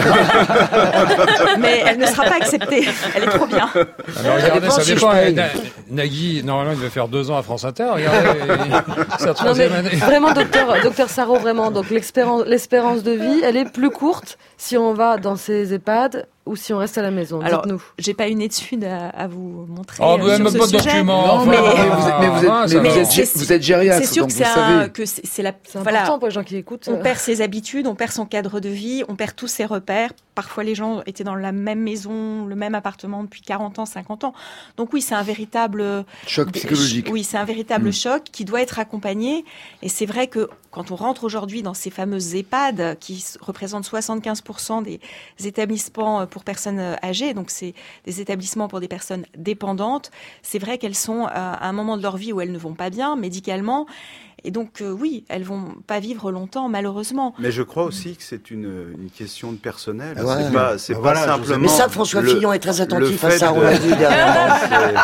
mais elle ne sera pas acceptée. Elle est trop bien. Alors regardez, dépend ça si dépend. je paye. Na- Nagui, normalement, il devait faire deux ans à France Inter. Regardez, il- c'est la Non, mais troisième année. vraiment, docteur, docteur Sarraud, vraiment. Donc, l'espérance, l'espérance de vie, elle est plus courte si on va dans ces EHPAD ou si on reste à la maison. Alors, Dites-nous. j'ai pas une étude à, à vous montrer. Oh, euh, mais sur même ce pas de sujet. document. Non, mais, enfin, mais vous êtes, mais vous êtes, ah, mais ça vous va. êtes, gé- c'est- vous êtes gériatre, C'est sûr donc que vous c'est savez. un- que c'est c'est la C'est voilà. important pour les gens qui écoutent. On perd ses habitudes, on perd son cadre de vie, on perd tous ses repères. Parfois, les gens étaient dans la même maison, le même appartement depuis quarante ans, cinquante ans. Donc oui, c'est un véritable Choc psychologique. Oui, c'est un véritable Mm. choc qui doit être accompagné. Et c'est vrai que quand on rentre aujourd'hui dans ces fameuses EHPAD qui s- représentent soixante-quinze pour cent des établissements pour personnes âgées, donc c'est des établissements pour des personnes dépendantes, c'est vrai qu'elles sont à un moment de leur vie où elles ne vont pas bien médicalement. Et donc, euh, oui, elles vont pas vivre longtemps, malheureusement. mais je crois aussi que c'est une, une question de personnel. Ah ouais. C'est pas, c'est Ah pas voilà, je simplement. sais. Mais ça, François le- Fillon est très attentif le à fait ça, on de- l'a dit dernièrement.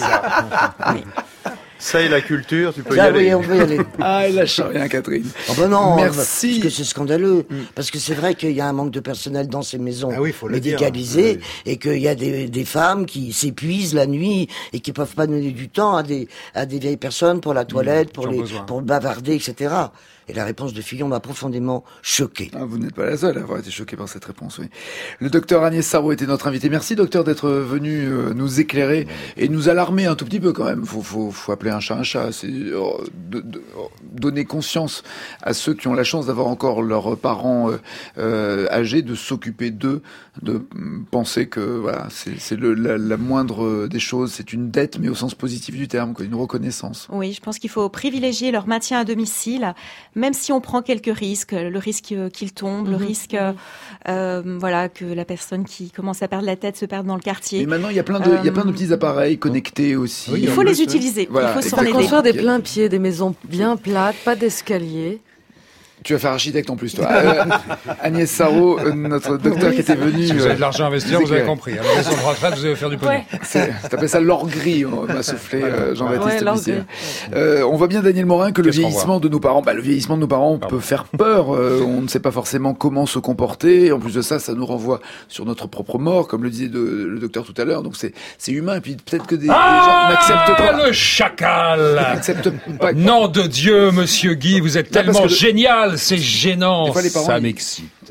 Ça et la culture, tu peux y Ah aller. oui, on peut y aller. Ah, elle lâche rien, Catherine. Oh ben non, Merci. parce que c'est scandaleux. Parce que c'est vrai qu'il y a un manque de personnel dans ces maisons Ah oui, faut le dire. médicalisées Oui. et qu'il y a des, des femmes qui s'épuisent la nuit et qui peuvent pas donner du temps à des, à des vieilles personnes pour la toilette, pour, qui ont les, besoin. pour bavarder, et cetera. Et la réponse de Fillon m'a profondément choqué. Ah, vous n'êtes pas la seule à avoir été choquée par cette réponse, oui. Le docteur Agnès Sarraud était notre invité. Merci, docteur, d'être venu euh, nous éclairer et nous alarmer un tout petit peu quand même. Faut, faut, faut appeler un chat un chat. C'est euh, de, de, donner conscience à ceux qui ont la chance d'avoir encore leurs parents euh, euh, âgés, de s'occuper d'eux, de mm, penser que voilà, c'est, c'est le, la, la moindre des choses. C'est une dette, mais au sens positif du terme, quoi, une reconnaissance. Oui, je pense qu'il faut privilégier leur maintien à domicile, même si on prend quelques risques, le risque euh, qu'ils tombent, le Mhm. risque euh, euh, voilà, que la personne qui commence à perdre la tête se perde dans le Et quartier. maintenant, il y a plein de, il y a plein de petits appareils connectés aussi. Oui, Il en faut plus, les utiliser, voilà. il faut Et s'en puis, aider. Construire des pleins pieds, des maisons bien plates, pas d'escalier. Tu vas faire architecte en plus, toi. Euh, Agnès Sarraud, euh, notre docteur qui était venu. Si vous euh, avez de l'argent à investir, vous vous avez éclairez. compris. À la maison de retraite, vous allez faire du pognon. Ouais. C'est, t'appelles ça l'or gris, on m'a soufflé euh, Jean-Baptiste Ouais, l'or Bussière. gris. Euh, on voit bien, Daniel Morin, que le Qu'est-ce qu'on vieillissement de nos parents, bah, le vieillissement de nos parents Pardon. peut faire peur. Euh, on ne sait pas forcément comment se comporter. En plus de ça, ça nous renvoie sur notre propre mort, comme le disait de- le docteur tout à l'heure. Donc c'est, c'est humain. Et puis peut-être que des, des gens n'acceptent pas. Ah, le chacal! N'acceptent pas. Nom de Dieu, monsieur Guy, vous êtes Non, parce tellement que le- génial, c'est gênant. Des fois, les parents, Ça ils- m'excite.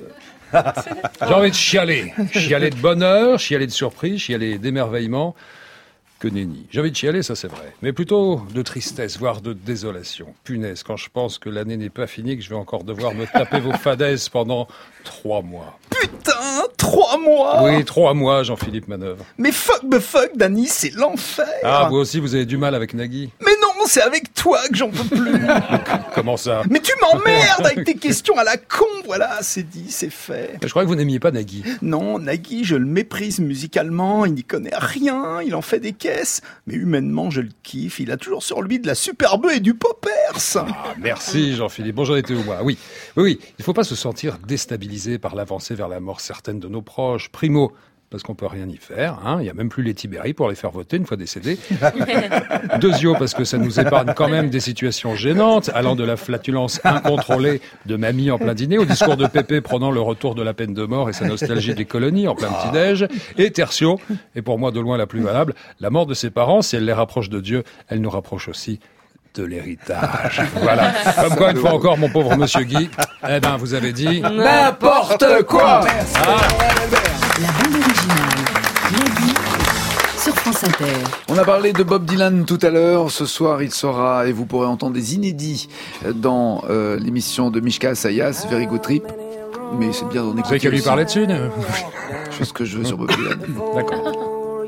J'ai envie de chialer. Chialer de bonheur, chialer de surprise, chialer d'émerveillement. Que nenni. J'ai envie de chialer, ça c'est vrai. Mais plutôt de tristesse, voire de désolation. Punaise, quand je pense que l'année n'est pas finie, que je vais encore devoir me taper vos fadaises pendant trois mois. Putain, trois mois Oui, trois mois, Jean-Philippe Manœuvre. Mais fuck the fuck, Dany, c'est l'enfer. Ah, vous aussi, vous avez du mal avec Nagui. Mais non, c'est avec toi que j'en peux plus. Comment ça? Mais tu m'emmerdes avec tes questions à la con, voilà, c'est dit, c'est fait. Je croyais que vous n'aimiez pas Nagui. Non, Nagui, je le méprise musicalement, il n'y connaît rien, il en fait des caisses, mais humainement, je le kiffe, il a toujours sur lui de la superbe et du poppers. Ah, merci Jean-Philippe. Bon, j'en étais où moi? Oui, oui, oui. Il ne faut pas se sentir déstabilisé par l'avancée vers la mort certaine de nos proches. Primo, parce qu'on peut rien y faire. Hein. Il n'y a même plus les Tibéri pour les faire voter une fois décédés. Deuxio, parce que ça nous épargne quand même des situations gênantes, allant de la flatulence incontrôlée de mamie en plein dîner au discours de Pépé prenant le retour de la peine de mort et sa nostalgie des colonies en plein petit-déj. Et tertio, et pour moi de loin la plus valable, la mort de ses parents, si elle les rapproche de Dieu, elle nous rapproche aussi de l'héritage. Voilà. Comme quoi, une fois encore, mon pauvre monsieur Guy, eh ben, vous avez dit N'importe quoi! La bande originale. Nagui sur France Inter. On a parlé de Bob Dylan tout à l'heure. Ce soir, il sera, et vous pourrez entendre des inédits dans euh, l'émission de Mishka Assayas, Very Good Trip. Mais c'est bien d'en écouter. Vous savez qu'à lui aussi. parler dessus, ne... Je fais ce que je veux sur Bob Dylan. D'accord.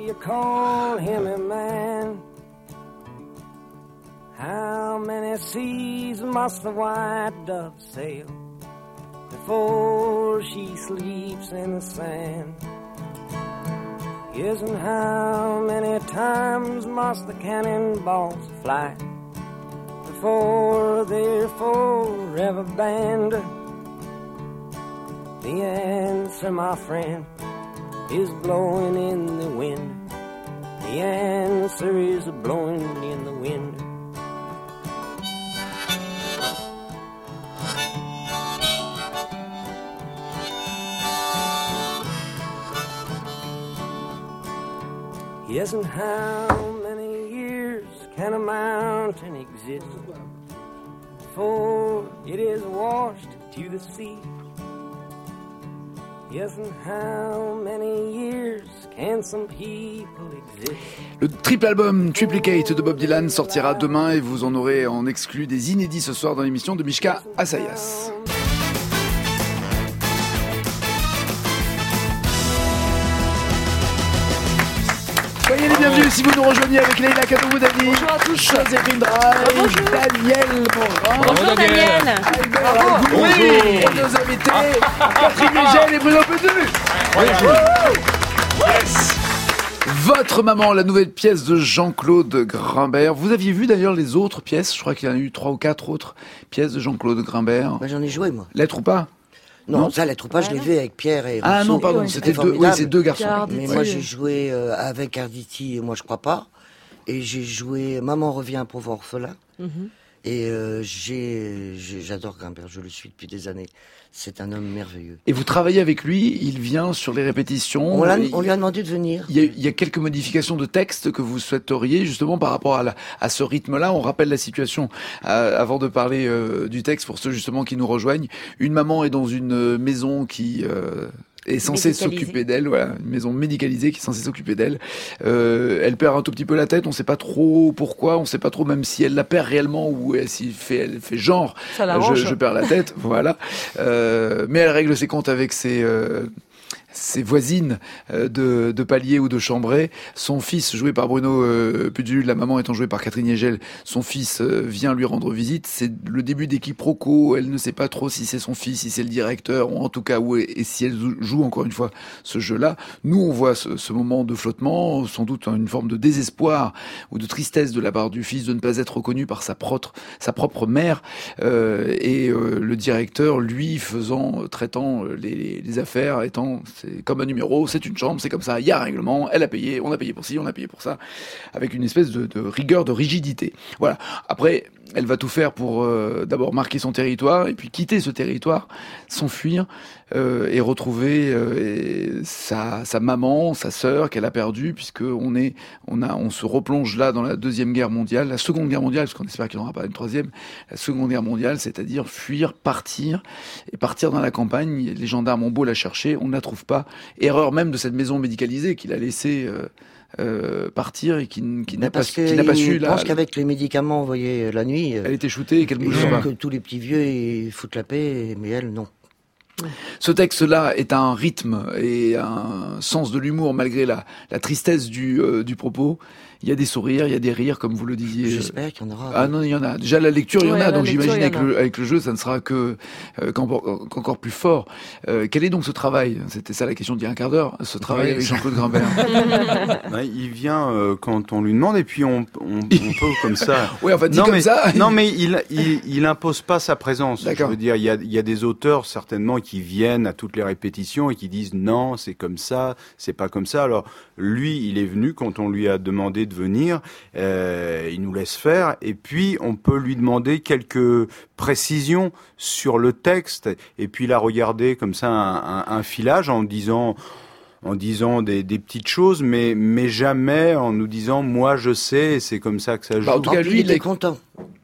How many seas must the white dove sail before she sleeps in the sand? Yes, and how many times must the cannonballs fly before they're forever banned? The answer, my friend, is blowing in the wind. The answer is blowing in the wind. Yes, and how many years can a mountain exist before it is washed to the sea? Yes, and how many years can some people exist? Le triple album Triplicate de Bob Dylan sortira demain et vous en aurez en exclu des inédits ce soir dans l'émission de Mishka Assayas. Soyez les bienvenus si vous nous rejoignez avec Leïla Kadoumoudani. Bonjour à tous. Joséphine Drive, Daniel Morin. Bonjour Daniel. Albert Goury. Et nos invités, Catherine Mégel et Bruno Petu. Yes. Votre maman, la nouvelle pièce de Jean-Claude Grimbert. Vous aviez vu d'ailleurs les autres pièces? Je crois qu'il y en a eu trois ou quatre autres pièces de Jean-Claude Grimbert. Bah, j'en ai joué, moi. Lettre ou pas? Non, Non. ça, Lettre ou pas, je l'ai vu avec Pierre et Ah Rousseau. non, pardon, Oui, c'était deux, formidable. oui, c'est deux garçons. Arditi. Mais moi, j'ai joué euh, avec Arditi, et moi, je crois pas. Et j'ai joué Maman revient, pauvre orphelin. Mhm. Et euh, j'ai, j'ai- j'adore Grimbert, je le suis depuis des années. C'est un homme merveilleux. Et vous travaillez avec lui, il vient sur les répétitions. On, l'a- Il- on lui a demandé de venir. Il y, a, il y a quelques modifications de texte que vous souhaiteriez justement par rapport à, la, à ce rythme-là. On rappelle la situation euh, avant de parler euh, du texte pour ceux justement qui nous rejoignent. Une maman est dans une maison qui euh, est censée Médicalisée. s'occuper d'elle, voilà, une maison médicalisée qui est censée s'occuper d'elle. Euh, elle perd un tout petit peu la tête. On ne sait pas trop pourquoi. On ne sait pas trop même si elle la perd réellement ou elle, s'il fait, elle fait genre. Ça je, l'arrange. je perds la tête, voilà. Euh, mais elle règle ses comptes avec ses, euh, ses voisines euh, de, de palier ou de chambray. Son fils, joué par Bruno euh, Pudul, la maman étant jouée par Catherine Yegel, son fils euh, vient lui rendre visite. C'est le début des quiproquos. Elle ne sait pas trop si c'est son fils, si c'est le directeur, ou en tout cas où est, et si elle joue encore une fois ce jeu-là. Nous, on voit ce, ce moment de flottement, sans doute une forme de désespoir ou de tristesse de la part du fils de ne pas être reconnu par sa propre, sa propre mère, euh, et euh, le directeur, lui, faisant, traitant les, les, les affaires, étant c'est comme un numéro, c'est une chambre, c'est comme ça, il y a un règlement, elle a payé, on a payé pour ci, on a payé pour ça, avec une espèce de, de rigueur, de rigidité. Voilà. Après, elle va tout faire pour euh, d'abord marquer son territoire et puis quitter ce territoire, s'enfuir euh, et retrouver euh, et sa, sa maman, sa sœur qu'elle a perdue, puisque on est, on a, on se replonge là dans la deuxième guerre mondiale, la seconde guerre mondiale, parce qu'on espère qu'il n'y en aura pas une troisième, la seconde guerre mondiale, c'est-à-dire fuir, partir et partir dans la campagne. Les gendarmes ont beau la chercher, on ne la trouve pas. Erreur même de cette maison médicalisée qu'il a laissé euh, euh, partir et qui, qui n'a pas, Parce qui n'a pas su. Je La, pense qu'avec les médicaments envoyés la nuit, elle était shootée et qu'elle ils bouge font pas. que tous les petits vieux ils foutent la paix, mais elle, non. Ce texte-là est un rythme et un sens de l'humour malgré la, la tristesse du, euh, du propos. Il y a des sourires, il y a des rires, comme vous le disiez. J'espère qu'il y en aura. Ah non, il y en a. Déjà, la lecture, il y en Ouais, a. la Donc lecture, j'imagine il y en avec a. le, avec le jeu, ça ne sera que euh, qu'encore, qu'encore plus fort. Euh, quel est donc ce travail? C'était ça la question d'il y a un quart d'heure. Ce travail Oui. avec Jean-Claude Grimbert. Ouais, il vient euh, quand on lui demande et puis on, on, on peut comme ça. Oui, enfin dit non, comme mais, ça. Non, mais il, il, il impose pas sa présence. D'accord. Je veux dire, il y a, il y a des auteurs certainement qui viennent à toutes les répétitions et qui disent non, c'est comme ça, c'est pas comme ça. Alors lui, il est venu quand on lui a demandé de venir. Euh, il nous laisse faire et puis on peut lui demander quelques précisions sur le texte et puis la regarder comme ça un, un, un filage en disant en disant des, des petites choses mais mais jamais en nous disant moi je sais et c'est comme ça que ça joue. Bah, en tout cas, Ah, puis lui, il il est était content.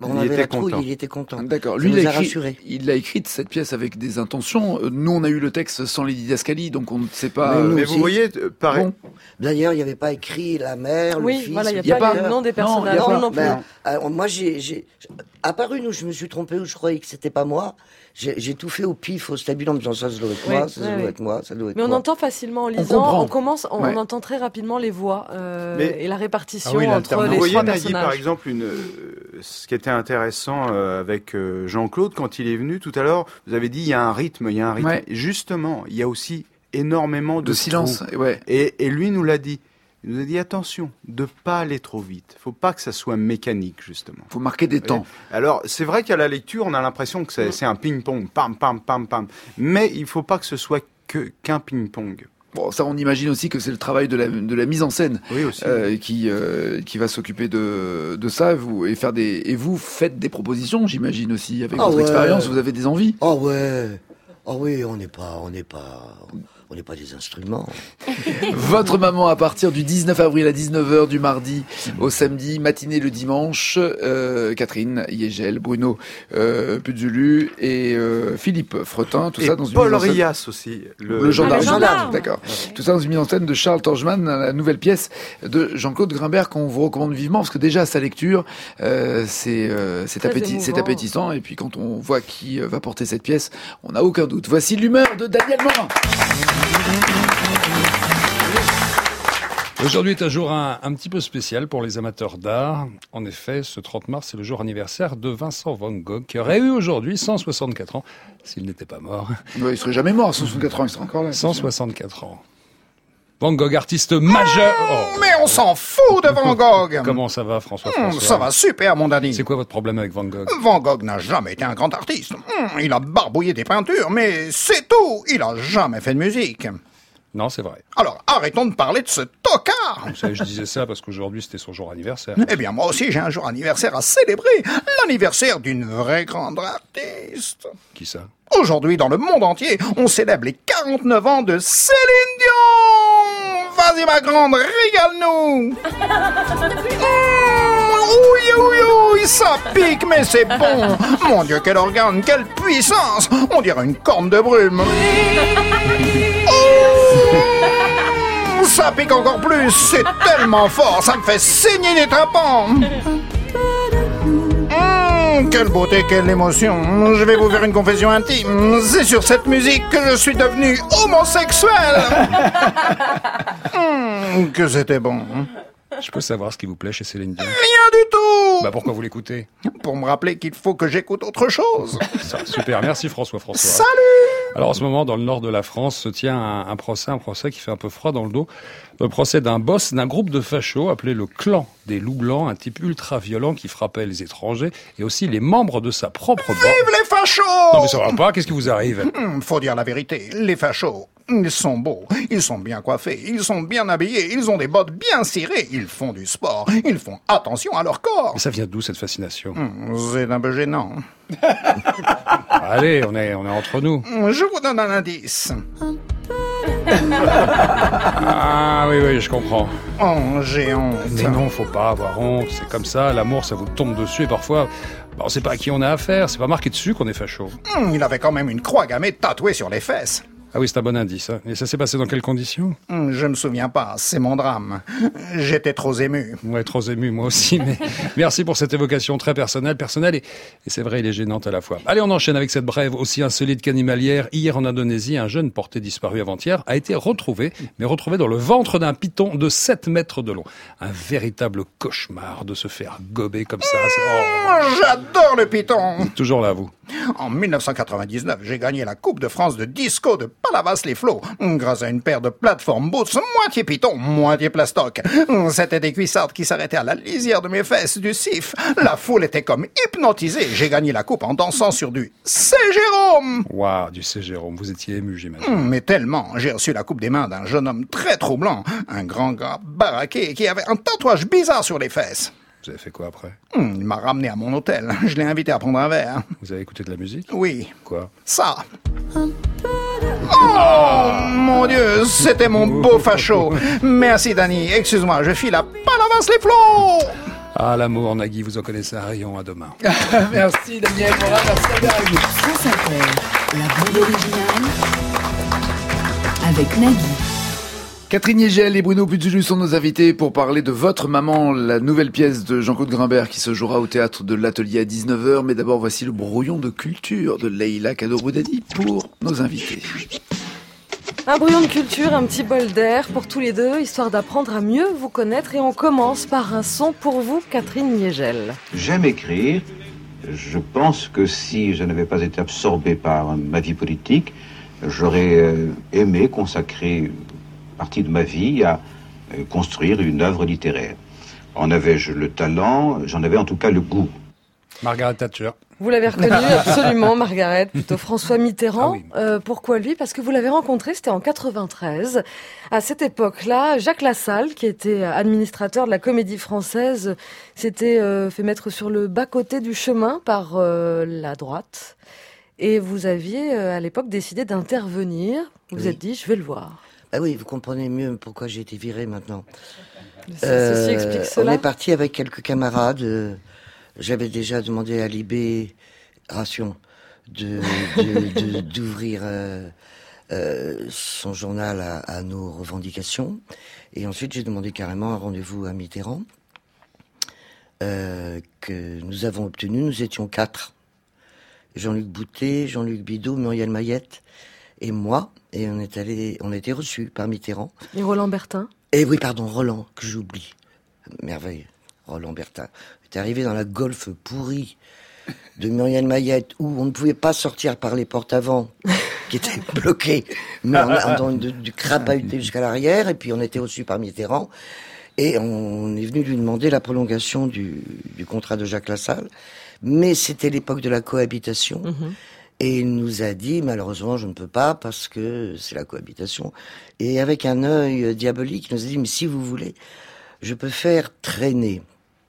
On il avait était la trouille, content. il était content. D'accord. Ça Lui, il nous a a écrit, rassurés. il a écrit cette pièce avec des intentions. Euh, Nous, on a eu le texte sans les didascalies, donc on ne sait pas. Mais nous Mais aussi. vous voyez, euh, pareil. Bon. D'ailleurs, il n'y avait pas écrit la mère, le Oui, fils. voilà, il y n'y a a, pas- pas le nom des non, personnages. il y a Non, pas- non plus. Ben, euh, moi, j'ai, j'ai, à part une où je me suis trompé, où je croyais que c'était pas moi, j'ai, j'ai tout fait au pif, au stabile, en me disant ça, ça doit être Oui, moi, ça, oui, doit oui. être moi, ça doit être Mais on moi. entend facilement en lisant, comprend. on, commence, on, Ouais. on entend très rapidement les voix euh, Mais- et la répartition Ah oui, entre l'alternance. les Vous voyez, trois Nagui, personnages. par exemple, une, euh, ce qui était intéressant euh, avec euh, Jean-Claude, quand il est venu tout à l'heure, vous avez dit il y a un rythme, il y a un rythme. Ouais. Justement, il y a aussi énormément de, De silence. trous. Ouais. Et, et lui nous l'a dit. Il nous a dit attention, de pas aller trop vite. Faut pas que ça soit mécanique, justement. Faut marquer des temps. Alors, c'est vrai qu'à la lecture, on a l'impression que c'est c'est un ping-pong, pam, pam, pam, pam. Mais il faut pas que ce soit que qu'un ping-pong. Bon, ça, on imagine aussi que c'est le travail de la, de la mise en scène Oui, aussi. euh, qui, euh, qui va s'occuper de, de ça. Vous, et, faire des, et vous faites des propositions, j'imagine aussi. Avec Ah votre ouais. expérience, vous avez des envies. Oh ouais, oh oui, on n'est pas, on n'est pas, on n'est pas des instruments. Votre maman à partir du dix-neuf avril à dix-neuf heures du mardi au samedi, matinée le dimanche, euh, Catherine Yegel, Bruno euh, Puzulu et euh, Philippe Fretin, tout Et ça dans une Paul mise en scène- Rias aussi. Le, gendarme, Ah, le gendarme. d'accord. Tout ça dans une mise en scène de Charles Torgeman, la nouvelle pièce de Jean-Claude Grimbert qu'on vous recommande vivement parce que déjà sa lecture, euh, c'est euh, c'est Très appétit, c'est émouvant. appétissant et puis quand on voit qui euh, va porter cette pièce, on n'a aucun doute. Voici l'humeur de Daniel Morin. Aujourd'hui est un jour un, un petit peu spécial pour les amateurs d'art. En effet, ce trente mars, c'est le jour anniversaire de Vincent Van Gogh, qui aurait eu aujourd'hui cent soixante-quatre ans, s'il n'était pas mort. Ouais, il serait jamais mort à soixante-quatre ans, il serait encore là. cent soixante-quatre ans. Van Gogh, artiste majeur. Oh. Mais on s'en fout de Van Gogh. Comment ça va, François Hum, François Ça va super, mon Danny. C'est quoi votre problème avec Van Gogh? Van Gogh n'a jamais été un grand artiste. Hum, Il a barbouillé des peintures, mais c'est tout. Il a jamais fait de musique. Non, c'est vrai. Alors, arrêtons de parler de ce tocard. Vous savez, je disais ça parce qu'aujourd'hui, c'était son jour anniversaire. Eh bien, moi aussi, j'ai un jour anniversaire à célébrer. L'anniversaire d'une vraie grande artiste. Qui ça? Aujourd'hui, dans le monde entier, on célèbre les quarante-neuf ans de Céline Dion. Vas-y, ma grande, régale-nous. Mmh, oui, oui, oui, ça pique, mais c'est bon. Mon Dieu, quel organe, quelle puissance. On dirait une corne de brume. Oh, ça pique encore plus, c'est tellement fort, ça me fait saigner les tympans. Mmh, quelle beauté, quelle émotion. Je vais vous faire une confession intime. C'est sur cette musique que je suis devenu homosexuel. Mmh, que c'était bon. Je peux savoir ce qui vous plaît chez Céline Dion? Rien du tout. Bah pourquoi vous l'écoutez? Pour me rappeler qu'il faut que j'écoute autre chose. Ça, super, merci François François. Salut. Alors en ce moment, dans le nord de la France, se tient un, un procès, un procès qui fait un peu froid dans le dos. Le procès d'un boss d'un groupe de fachos appelé le Clan des Loups Blancs, un type ultra violent qui frappait les étrangers et aussi les membres de sa propre bande. Vive les fachos. Non mais ça va pas, qu'est-ce qui vous arrive? Hum, faut dire la vérité, les fachos, ils sont beaux, ils sont bien coiffés, ils sont bien habillés, ils ont des bottes bien cirées, ils font du sport, ils font attention à leur corps. Mais ça vient d'où cette fascination? Hum, c'est un peu gênant. Allez, on est, on est entre nous. Hum, Je vous donne un indice. Ah oui, oui, je comprends. Oh, j'ai honte. Mais non, faut pas avoir honte, c'est comme ça, l'amour ça vous tombe dessus et parfois, bah, on sait pas à qui on a affaire, c'est pas marqué dessus qu'on est facho. Hum, il avait quand même une croix gammée tatouée sur les fesses. Ah oui, c'est un bon indice. Hein. Et ça s'est passé dans quelles conditions? Hum, Je me souviens pas, c'est mon drame. J'étais trop ému. Ouais, trop ému, moi aussi, mais merci pour cette évocation très personnelle, personnelle, et, et c'est vrai, il est gênante à la fois. Allez, on enchaîne avec cette brève aussi insolite qu'animalière. Hier, en Indonésie, un jeune porté disparu avant-hier a été retrouvé, mais retrouvé dans le ventre d'un python de sept mètres de long. Un véritable cauchemar de se faire gober comme ça. Oh. J'adore le python. Toujours là, vous. En mille neuf cent quatre-vingt-dix-neuf, j'ai gagné la Coupe de France de disco de Palavas-les-Flots, grâce à une paire de plateformes boots moitié python, moitié plastoc. C'était des cuissardes qui s'arrêtaient à la lisière de mes fesses du sif. La foule était comme hypnotisée. J'ai gagné la coupe en dansant sur du C'est Jérôme. Waouh, du C. Jérôme, vous étiez ému, j'imagine. Hum, Mais tellement, j'ai reçu la coupe des mains d'un jeune homme très troublant, un grand gars baraqué qui avait un tatouage bizarre sur les fesses. Vous avez fait quoi après? Hum, il m'a ramené à mon hôtel. Je l'ai invité à prendre un verre. Vous avez écouté de la musique? Oui. Quoi? Ça. Oh, mon Dieu, c'était mon beau facho. Merci, Danny. Excuse-moi, je file à Palavas-les-Flots. Ah, l'amour, Nagui, vous en connaissez un rayon. À demain. Merci Daniel, voilà, merci à Berg. France Inter, la bande originale avec Nagui. Catherine Yegel et Bruno Puzulu sont nos invités pour parler de Votre maman, la nouvelle pièce de Jean-Claude Grimbert qui se jouera au théâtre de l'Atelier à dix-neuf heures. Mais d'abord, voici le brouillon de culture de Leïla Kadoroudani pour nos invités. Un brouillon de culture, un petit bol d'air pour tous les deux, histoire d'apprendre à mieux vous connaître. Et on commence par un son pour vous, Catherine Yegel. J'aime écrire. Je pense que si je n'avais pas été absorbé par ma vie politique, j'aurais aimé consacrer partie de ma vie à construire une œuvre littéraire. En avais-je le talent? J'en avais en tout cas le goût. Margaret Thatcher. Vous l'avez reconnu absolument, Margaret, plutôt François Mitterrand. Ah oui. euh, pourquoi lui? Parce que vous l'avez rencontré, c'était en quatre-vingt-treize. À cette époque-là, Jacques Lassalle, qui était administrateur de la Comédie Française, s'était euh, fait mettre sur le bas-côté du chemin par euh, la droite. Et vous aviez, euh, à l'époque, décidé d'intervenir. Vous vous oui. êtes dit, je vais le voir. Ah oui, vous comprenez mieux pourquoi j'ai été viré maintenant. Ceci euh, explique cela. On est parti avec quelques camarades. Euh, j'avais déjà demandé à Libération de, de, de, d'ouvrir euh, euh, son journal à, à nos revendications. Et ensuite, j'ai demandé carrément un rendez-vous à Mitterrand euh, que nous avons obtenu. Nous étions quatre. Jean-Luc Boutet, Jean-Luc Bidot, Muriel Mayette et moi, et on est allé, on a été reçus par Mitterrand. Et Roland Bertin. Et oui, pardon, Roland, que j'oublie. Merveille, Roland Bertin. On est arrivé dans la golfe pourrie de Muriel Mayette, où on ne pouvait pas sortir par les portes avant, qui étaient bloquées, mais on a dans du, du crapahuté jusqu'à l'arrière, et puis on était reçus par Mitterrand, et on est venu lui demander la prolongation du, du contrat de Jacques Lassalle, mais c'était l'époque de la cohabitation, mmh. Et il nous a dit, malheureusement, je ne peux pas parce que c'est la cohabitation. Et avec un œil diabolique, il nous a dit, mais si vous voulez, je peux faire traîner.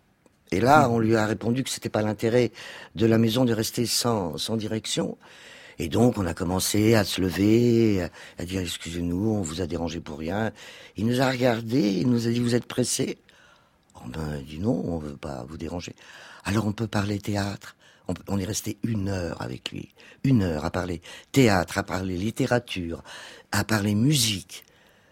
Et là, on lui a répondu que c'était pas l'intérêt de la maison de rester sans, sans direction. Et donc, on a commencé à se lever, à dire, excusez-nous, on vous a dérangé pour rien. Il nous a regardé, il nous a dit, vous êtes pressé? Oh ben, il dit non, on veut pas vous déranger. Alors, on peut parler théâtre. On, on est resté une heure avec lui, une heure à parler théâtre, à parler littérature, à parler musique.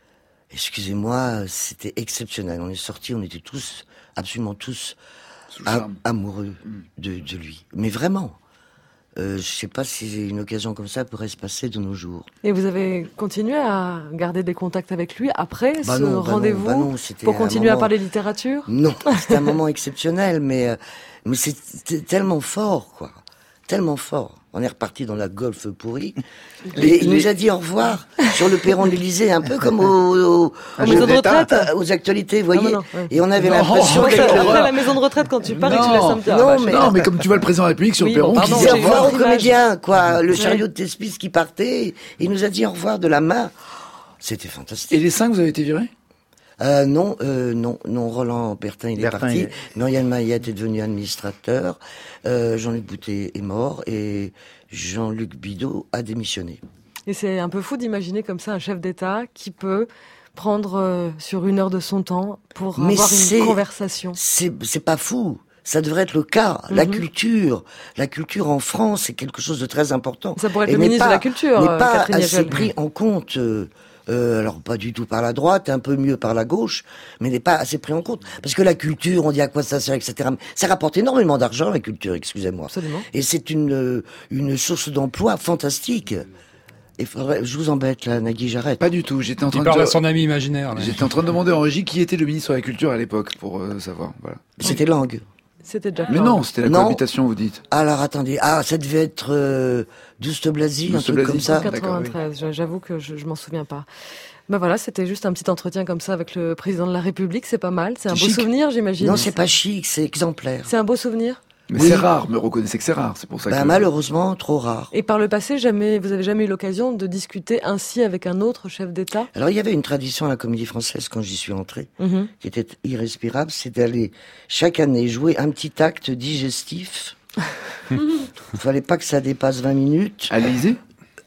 Excusez-moi, c'était exceptionnel. On est sortis, on était tous, absolument tous, a, amoureux de, de lui. Mais vraiment, euh, je sais pas si une occasion comme ça pourrait se passer de nos jours. Et vous avez continué à garder des contacts avec lui après bah ce non, bah rendez-vous non, bah non, pour continuer moment... à parler littérature? Non, c'était un moment exceptionnel, mais... Euh, Mais c'était tellement fort, quoi. Tellement fort. On est reparti dans la golfe pourrie. Et il nous a dit au revoir sur le perron de l'Élysée, un peu comme aux, aux, aux, maison de retraite. aux actualités, vous voyez. Non, non, ouais. Et on avait non, l'impression d'être à la maison de retraite quand tu pars non, et que tu laisses un petit... Non, ah, mais, non, mais comme tu vois le président de la République sur oui, le perron, bon, qui disait au revoir aux comédiens, quoi. Le chariot de Thespis qui partait. Il nous a dit au revoir de la main. C'était fantastique. Et les cinq, vous avez été virés? Euh, non, euh, non, non. Roland Bertin, il Bertin, est parti. il... Muriel Mayette est devenu administrateur. Euh, Jean-Luc Boutet est mort et Jean-Luc Bidot a démissionné. Et c'est un peu fou d'imaginer comme ça un chef d'État qui peut prendre euh, sur une heure de son temps pour Mais avoir c'est, une conversation. C'est, c'est pas fou. Ça devrait être le cas. Mm-hmm. La culture, la culture en France, c'est quelque chose de très important. Ça pourrait être et le ministre pas, de la Culture. N'est pas Catherine assez Yegel. pris en compte. Euh, Euh, alors pas du tout par la droite, un peu mieux par la gauche, mais n'est pas assez pris en compte. Parce que la culture, on dit à quoi ça sert, et cetera. Ça rapporte énormément d'argent, la culture, excusez-moi. Absolument. Et c'est une une source d'emploi fantastique. Et faudrait, je vous embête là, Nagui, j'arrête. Pas du tout. J'étais en train Il parle de... à son ami imaginaire. Là. J'étais en train de demander en régie qui était le ministre de la Culture à l'époque pour euh, savoir. Voilà. C'était Lang. C'était déjà. Mais non, c'était la non. cohabitation, vous dites. Alors attendez, ah ça devait être euh, Douste Blazy, un truc Blazy, comme ça. En quatre-vingt-treize, oui. J'avoue que je, je m'en souviens pas. Ben voilà, c'était juste un petit entretien comme ça avec le président de la République, c'est pas mal. C'est un beau chic. souvenir, j'imagine. Non, c'est pas chic, c'est exemplaire. C'est un beau souvenir. Mais oui. c'est rare, me reconnaissez que c'est rare, c'est pour ça ben, que... malheureusement, trop rare. Et par le passé, jamais, vous avez jamais eu l'occasion de discuter ainsi avec un autre chef d'État? Alors, il y avait une tradition à la Comédie Française, quand j'y suis entré, mm-hmm. qui était irrespirable, c'est d'aller chaque année jouer un petit acte digestif. Il fallait pas que ça dépasse vingt minutes. À l'Élysée?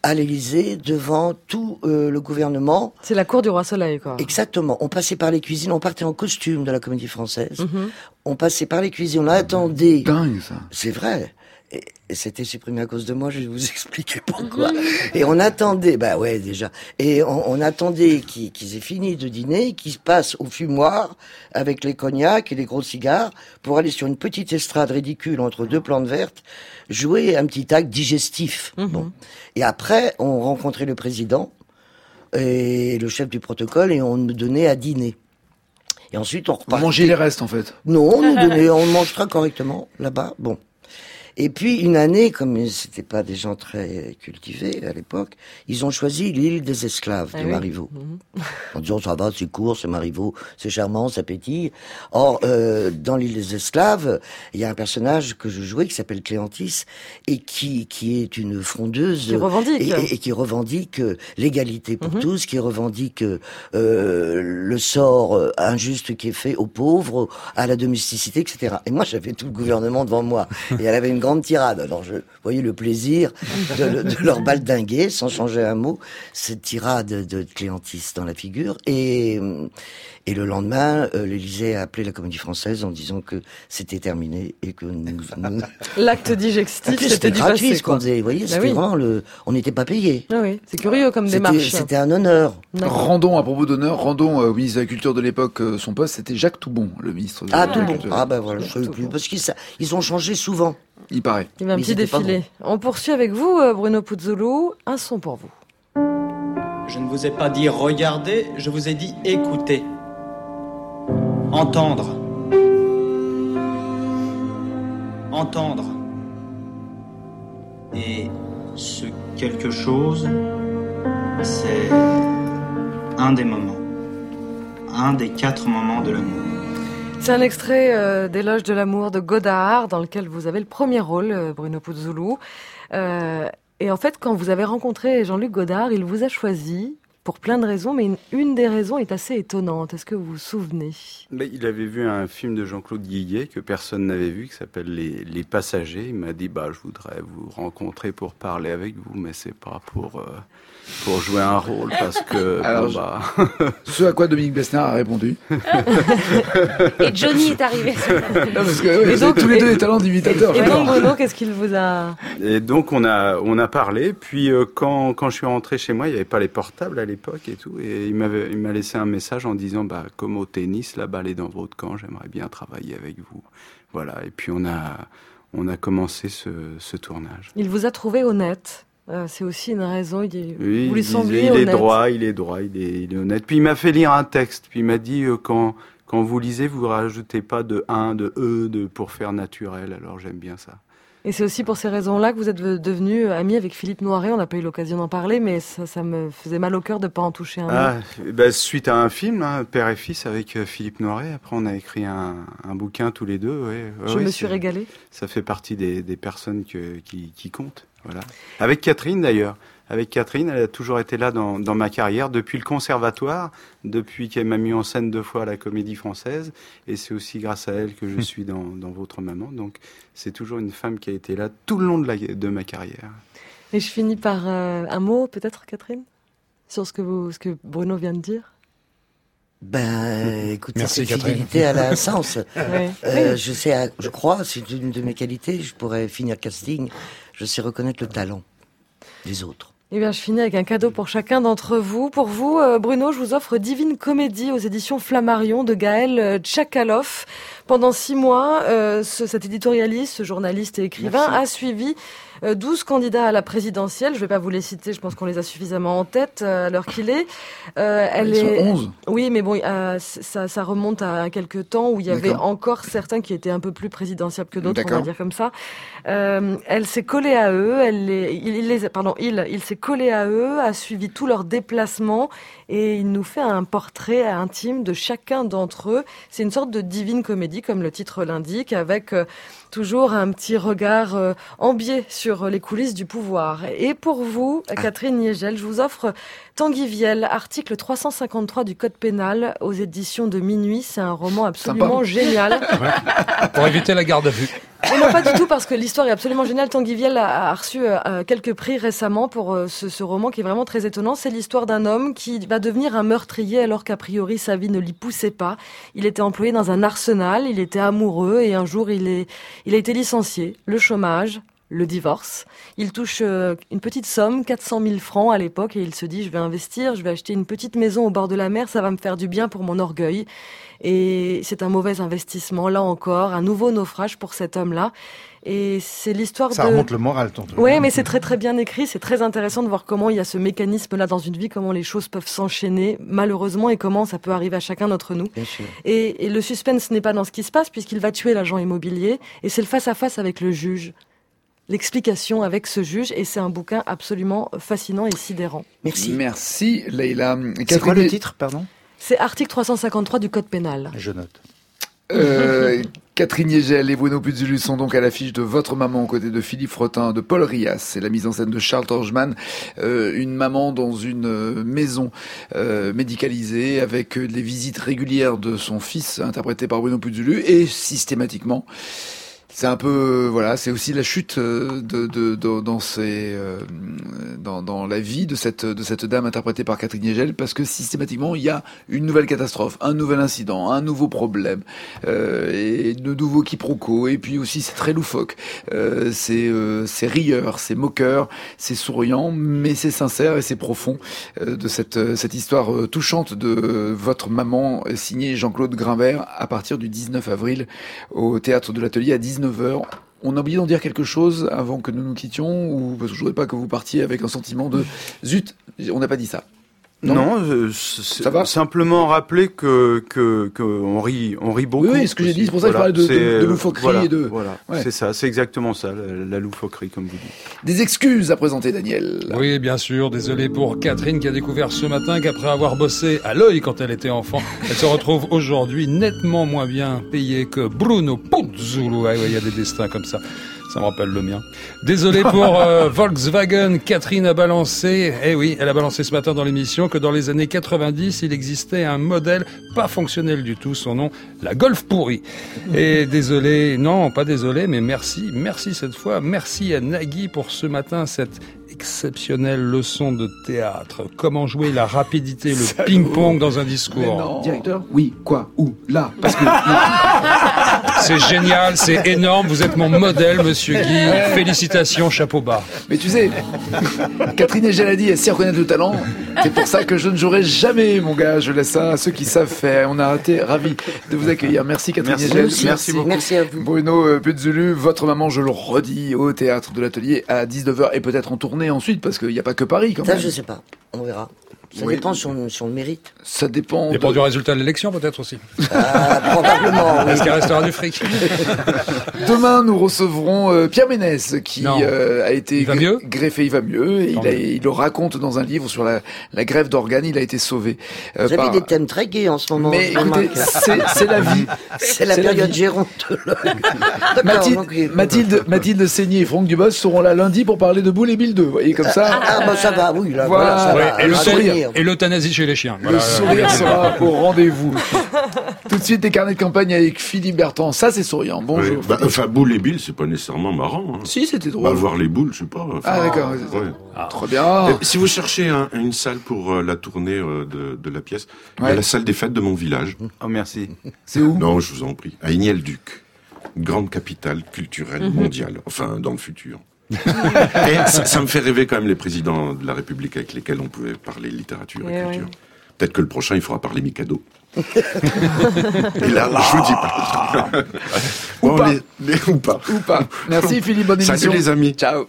à l'Élysée devant tout euh, le gouvernement. C'est la cour du Roi Soleil, quoi. Exactement. On passait par les cuisines, on partait en costume de la Comédie Française. Mm-hmm. On passait par les cuisines, on attendait. Dingue, ça. C'est vrai. Et, et c'était supprimé à cause de moi, je vais vous expliquer pourquoi. Et on attendait, bah ouais, déjà. Et on, on attendait qu'ils, qu'ils aient fini de dîner, qu'ils se passent au fumoir avec les cognacs et les gros cigares pour aller sur une petite estrade ridicule entre deux plantes vertes, jouer un petit acte digestif. Mm-hmm. Bon. Et après, on rencontrait le président et le chef du protocole et on nous donnait à dîner. Et ensuite, on repartait. On mangeait les restes, en fait. Non, on nous donnait, on mange très correctement, là-bas. Bon. Et puis, une année, comme c'était pas des gens très cultivés à l'époque, ils ont choisi l'île des esclaves de ah oui. Marivaux. Mmh. En disant, ça va, c'est court, c'est Marivaux, c'est charmant, ça pétille. Or, euh, dans l'île des esclaves, il y a un personnage que je jouais qui s'appelle Cléantis et qui, qui est une frondeuse. Qui revendique. Et, et, et qui revendique l'égalité pour mmh. tous, qui revendique euh, le sort injuste qui est fait aux pauvres, à la domesticité, et cetera. Et moi, j'avais tout le gouvernement devant moi. Et elle avait une grande tirade. Alors, je voyais le plaisir de, de leur baldinguer, sans changer un mot, cette tirade de Cléantis dans la figure. Et, et le lendemain, euh, l'Élysée a appelé la Comédie Française en disant que c'était terminé et que nous... nous... L'acte digestif, c'était, c'était du gratuit, passé, ce qu'on faisait. Vous voyez, bah c'était oui. vraiment le... On n'était pas payé. Ah oui, c'est curieux comme c'était, démarche. C'était un honneur. D'accord. Rendons, à propos d'honneur, rendons euh, au ministre de la Culture de l'époque euh, son poste, c'était Jacques Toubon, le ministre de ah, la Toubon. Culture. Ah ben voilà, je savais plus. Parce qu'ils ça, ils ont changé souvent. Il paraît. Il y avait un petit défilé. On poursuit avec vous, Bruno Puzzolo. Un son pour vous. Je ne vous ai pas dit regarder, je vous ai dit écouter. Entendre. Entendre. Et ce quelque chose, c'est un des moments. Un des quatre moments de l'amour. C'est un extrait euh, d'Éloge de l'amour de Godard, dans lequel vous avez le premier rôle, euh, Bruno Puzzolo. Euh, et en fait, quand vous avez rencontré Jean-Luc Godard, il vous a choisi pour plein de raisons, mais une, une des raisons est assez étonnante. Est-ce que vous vous souvenez ? Mais il avait vu un film de Jean-Claude Guillet que personne n'avait vu, qui s'appelle Les, Les Passagers. Il m'a dit, bah, je voudrais vous rencontrer pour parler avec vous, mais c'est pas pour... Euh... pour jouer un rôle, parce que... Alors, bon, bah... ce à quoi Dominique Besnard a répondu. Et Johnny est arrivé. Non, parce que ouais, et donc, tous les et, deux des talents d'imitateurs. Et donc, Bruno, qu'est-ce qu'il vous a... Et donc, on a, on a parlé, puis euh, quand, quand je suis rentré chez moi, il n'y avait pas les portables à l'époque et tout, et il, m'avait, il m'a laissé un message en disant, bah, comme au tennis, la balle est dans votre camp, j'aimerais bien travailler avec vous. Voilà, et puis on a, on a commencé ce, ce tournage. Il vous a trouvé honnête. Euh, c'est aussi une raison. Il est, oui, vous lui sembliez il honnête. est droit, il est droit, il est, il est honnête. Puis il m'a fait lire un texte. Puis il m'a dit euh, quand quand vous lisez, vous rajoutez pas de un, de e, de pour faire naturel. Alors j'aime bien ça. Et c'est aussi pour ces raisons-là que vous êtes devenu ami avec Philippe Noiret. On n'a pas eu l'occasion d'en parler, mais ça, ça me faisait mal au cœur de ne pas en toucher un. Ah, bah, suite à un film, hein, Père et Fils, avec euh, Philippe Noiret. Après, on a écrit un, un bouquin tous les deux. Ouais, Je ouais, me suis régalée. Ça fait partie des, des personnes que, qui, qui comptent. Voilà. Avec Catherine d'ailleurs. Avec Catherine, elle a toujours été là dans, dans ma carrière, depuis le conservatoire, depuis qu'elle m'a mis en scène deux fois à la Comédie Française, et c'est aussi grâce à elle que je suis dans, dans Votre Maman. Donc c'est toujours une femme qui a été là tout le long de, la, de ma carrière. Et je finis par euh, un mot peut-être, Catherine, sur ce que, vous, ce que Bruno vient de dire. Ben, écoutez, Merci, cette fidélité, elle a un sens. Ouais. Euh, Oui. je sais, je crois, c'est une de mes qualités, je pourrais finir casting, je sais reconnaître le talent des autres. Eh bien, je finis avec un cadeau pour chacun d'entre vous. Pour vous, euh, Bruno, je vous offre Divine Comédie aux éditions Flammarion de Gaël euh, Tchakaloff. Pendant six mois, euh, ce, cet éditorialiste, ce journaliste et écrivain, Merci. a suivi euh, douze candidats à la présidentielle. Je ne vais pas vous les citer, je pense qu'on les a suffisamment en tête euh, à l'heure qu'il est. Euh, elle Ils est... sont onze. Oui, mais bon, euh, ça, ça remonte à quelques temps où il y avait D'accord. encore certains qui étaient un peu plus présidentiables que d'autres, on D'accord. va dire comme ça. Euh, elle s'est collée à eux, elle les, il, il les, pardon, il, il s'est collé à eux, a suivi tous leurs déplacements et il nous fait un portrait intime de chacun d'entre eux. C'est une sorte de divine comédie, comme le titre l'indique, avec euh, toujours un petit regard euh, en biais sur les coulisses du pouvoir. Et pour vous, Ah. Catherine Niégel, je vous offre Tanguy Viel, article trois cent cinquante-trois du Code pénal aux éditions de Minuit. C'est un roman absolument Sympa. génial. Pour éviter la garde à vue. Et non, pas du tout, parce que l'histoire est absolument géniale. Tanguy Viel a, a reçu euh, quelques prix récemment pour euh, ce, ce roman qui est vraiment très étonnant. C'est l'histoire d'un homme qui va devenir un meurtrier alors qu'a priori sa vie ne l'y poussait pas. Il était employé dans un arsenal, il était amoureux et un jour il, est, il a été licencié. Le chômage, le divorce. Il touche euh, une petite somme, quatre cent mille francs à l'époque, et il se dit, je vais investir, je vais acheter une petite maison au bord de la mer, ça va me faire du bien pour mon orgueil. Et c'est un mauvais investissement, là encore, un nouveau naufrage pour cet homme-là. Et c'est l'histoire Ça de... remonte le moral, ton truc. Oui, mais c'est très très bien écrit, c'est très intéressant de voir comment il y a ce mécanisme-là dans une vie, comment les choses peuvent s'enchaîner, malheureusement, et comment ça peut arriver à chacun d'entre nous. Bien sûr. Et, et le suspense n'est pas dans ce qui se passe, puisqu'il va tuer l'agent immobilier, et c'est le face-à-face avec le juge. L'explication avec ce juge, et c'est un bouquin absolument fascinant et sidérant. Merci. Merci, Leïla. C'est quoi le titre, pardon? C'est article trois cent cinquante-trois du Code pénal. Je note. Euh, Catherine Yegel et Bruno Puzulu sont donc à l'affiche de Votre maman aux côtés de Philippe Frottin, de Paul Rias. C'est la mise en scène de Charles Torgeman, euh, une maman dans une euh, maison euh, médicalisée avec euh, les visites régulières de son fils interprété par Bruno Puzulu et systématiquement c'est un peu, voilà, c'est aussi la chute de, de, de dans ces, euh, dans, dans la vie de cette, de cette dame interprétée par Catherine Yegel, parce que systématiquement il y a une nouvelle catastrophe, un nouvel incident, un nouveau problème, euh, et de nouveaux quiproquos, et puis aussi c'est très loufoque, euh, c'est, euh, c'est rieur, c'est moqueur, c'est souriant, mais c'est sincère et c'est profond euh, de cette, cette histoire euh, touchante de euh, Votre maman, signée Jean-Claude Grimbert, à partir du dix-neuf avril au Théâtre de l'Atelier à dix-neuf heures. On a oublié d'en dire quelque chose avant que nous nous quittions, ou parce que je voudrais pas que vous partiez avec un sentiment de zut, on n'a pas dit ça. Non, non euh, ça va. Simplement rappeler que que qu'on rit, on rit beaucoup. Oui, oui, ce que j'ai dit, c'est pour ça voilà, que je parlais de, de, de loufoquerie voilà, et de. Voilà, ouais. C'est ça, c'est exactement ça, la, la loufoquerie, comme vous dites. Des excuses à présenter, Daniel. Oui, bien sûr. Désolé pour Catherine qui a découvert ce matin qu'après avoir bossé à l'œil quand elle était enfant, elle se retrouve aujourd'hui nettement moins bien payée que Bruno Puzulu. Ouais, ouais, il y a des destins comme ça. Ça me rappelle le mien. Désolé pour euh, Volkswagen. Catherine a balancé, eh oui, elle a balancé ce matin dans l'émission que dans les années quatre-vingt-dix, il existait un modèle pas fonctionnel du tout. Son nom, la Golf pourrie. Et désolé, non, pas désolé, mais merci, merci cette fois. Merci à Nagui pour ce matin, cette exceptionnelle leçon de théâtre. Comment jouer la rapidité, le Salaud. Ping-pong dans un discours. Non. Directeur, oui, quoi, où, là, parce que... C'est génial, c'est énorme, vous êtes mon modèle, monsieur Guy. Félicitations, chapeau bas. Mais tu sais, Catherine Yegel a dit, elle sait reconnaître le talent. C'est pour ça que je ne jouerai jamais, mon gars. Je laisse ça à ceux qui savent faire. On a été ravis de vous accueillir. Merci Catherine merci, Yegel. merci, merci beaucoup. Merci à vous. Bruno Puzulu, Votre maman, je le redis, au Théâtre de l'Atelier à dix-neuf heures et peut-être en tournée ensuite, parce qu'il n'y a pas que Paris quand ça, même. Ça, je sais pas. On verra. Ça oui. dépend si on, si on le mérite. Ça dépend. Ça dépend de... du résultat de l'élection, peut-être aussi. Ah, probablement. Oui. Est-ce qu'il restera du fric? Demain, nous recevrons euh, Pierre Ménès, qui euh, a été il va mieux greffé. Il va mieux. Et il, a, il le raconte dans un livre sur la, la greffe d'organes. Il a été sauvé. Euh, Vous par... avez des thèmes très gais en ce moment. Mais écoutez, c'est, c'est la vie. C'est la c'est période la gérontologue. Mathilde, okay. Mathilde, Mathilde Seigné et Franck Dubos seront là lundi pour parler de Boule et Bill deux. Vous voyez, comme ça. Ah, ah bah ça va, oui. Là, voilà, voilà, ça ouais, va. Et, le sourire. et l'euthanasie chez les chiens. Voilà, le sourire sera au rendez-vous. Tout de suite, les carnets de campagne avec Philippe Bertrand. Ça, c'est souriant. Bonjour. Oui. Bah, enfin, Boule et Bill, c'est pas nécessairement marrant. Hein. Si, c'était drôle. Bah, voir les boules, je sais pas. Enfin, ah, d'accord. Ouais. Ah. Trop bien. Et si vous cherchez un, une salle pour euh, la tournée euh, de, de la pièce, il ouais. y a la salle des fêtes de mon village. Oh, merci. C'est où? Non, je vous en prie. À Ignel-Duc. Une grande capitale culturelle mm-hmm. mondiale. Enfin, dans le futur. Et ça, ça me fait rêver quand même les présidents de la République avec lesquels on pouvait parler littérature et, et culture. Ouais. Peut-être que le prochain, il faudra parler Mikado. Et là, je vous dis pas. Ou, bon, pas. Les, les, ou pas. Ou pas. Merci Philippe, bonne émission. Salut les amis. Ciao.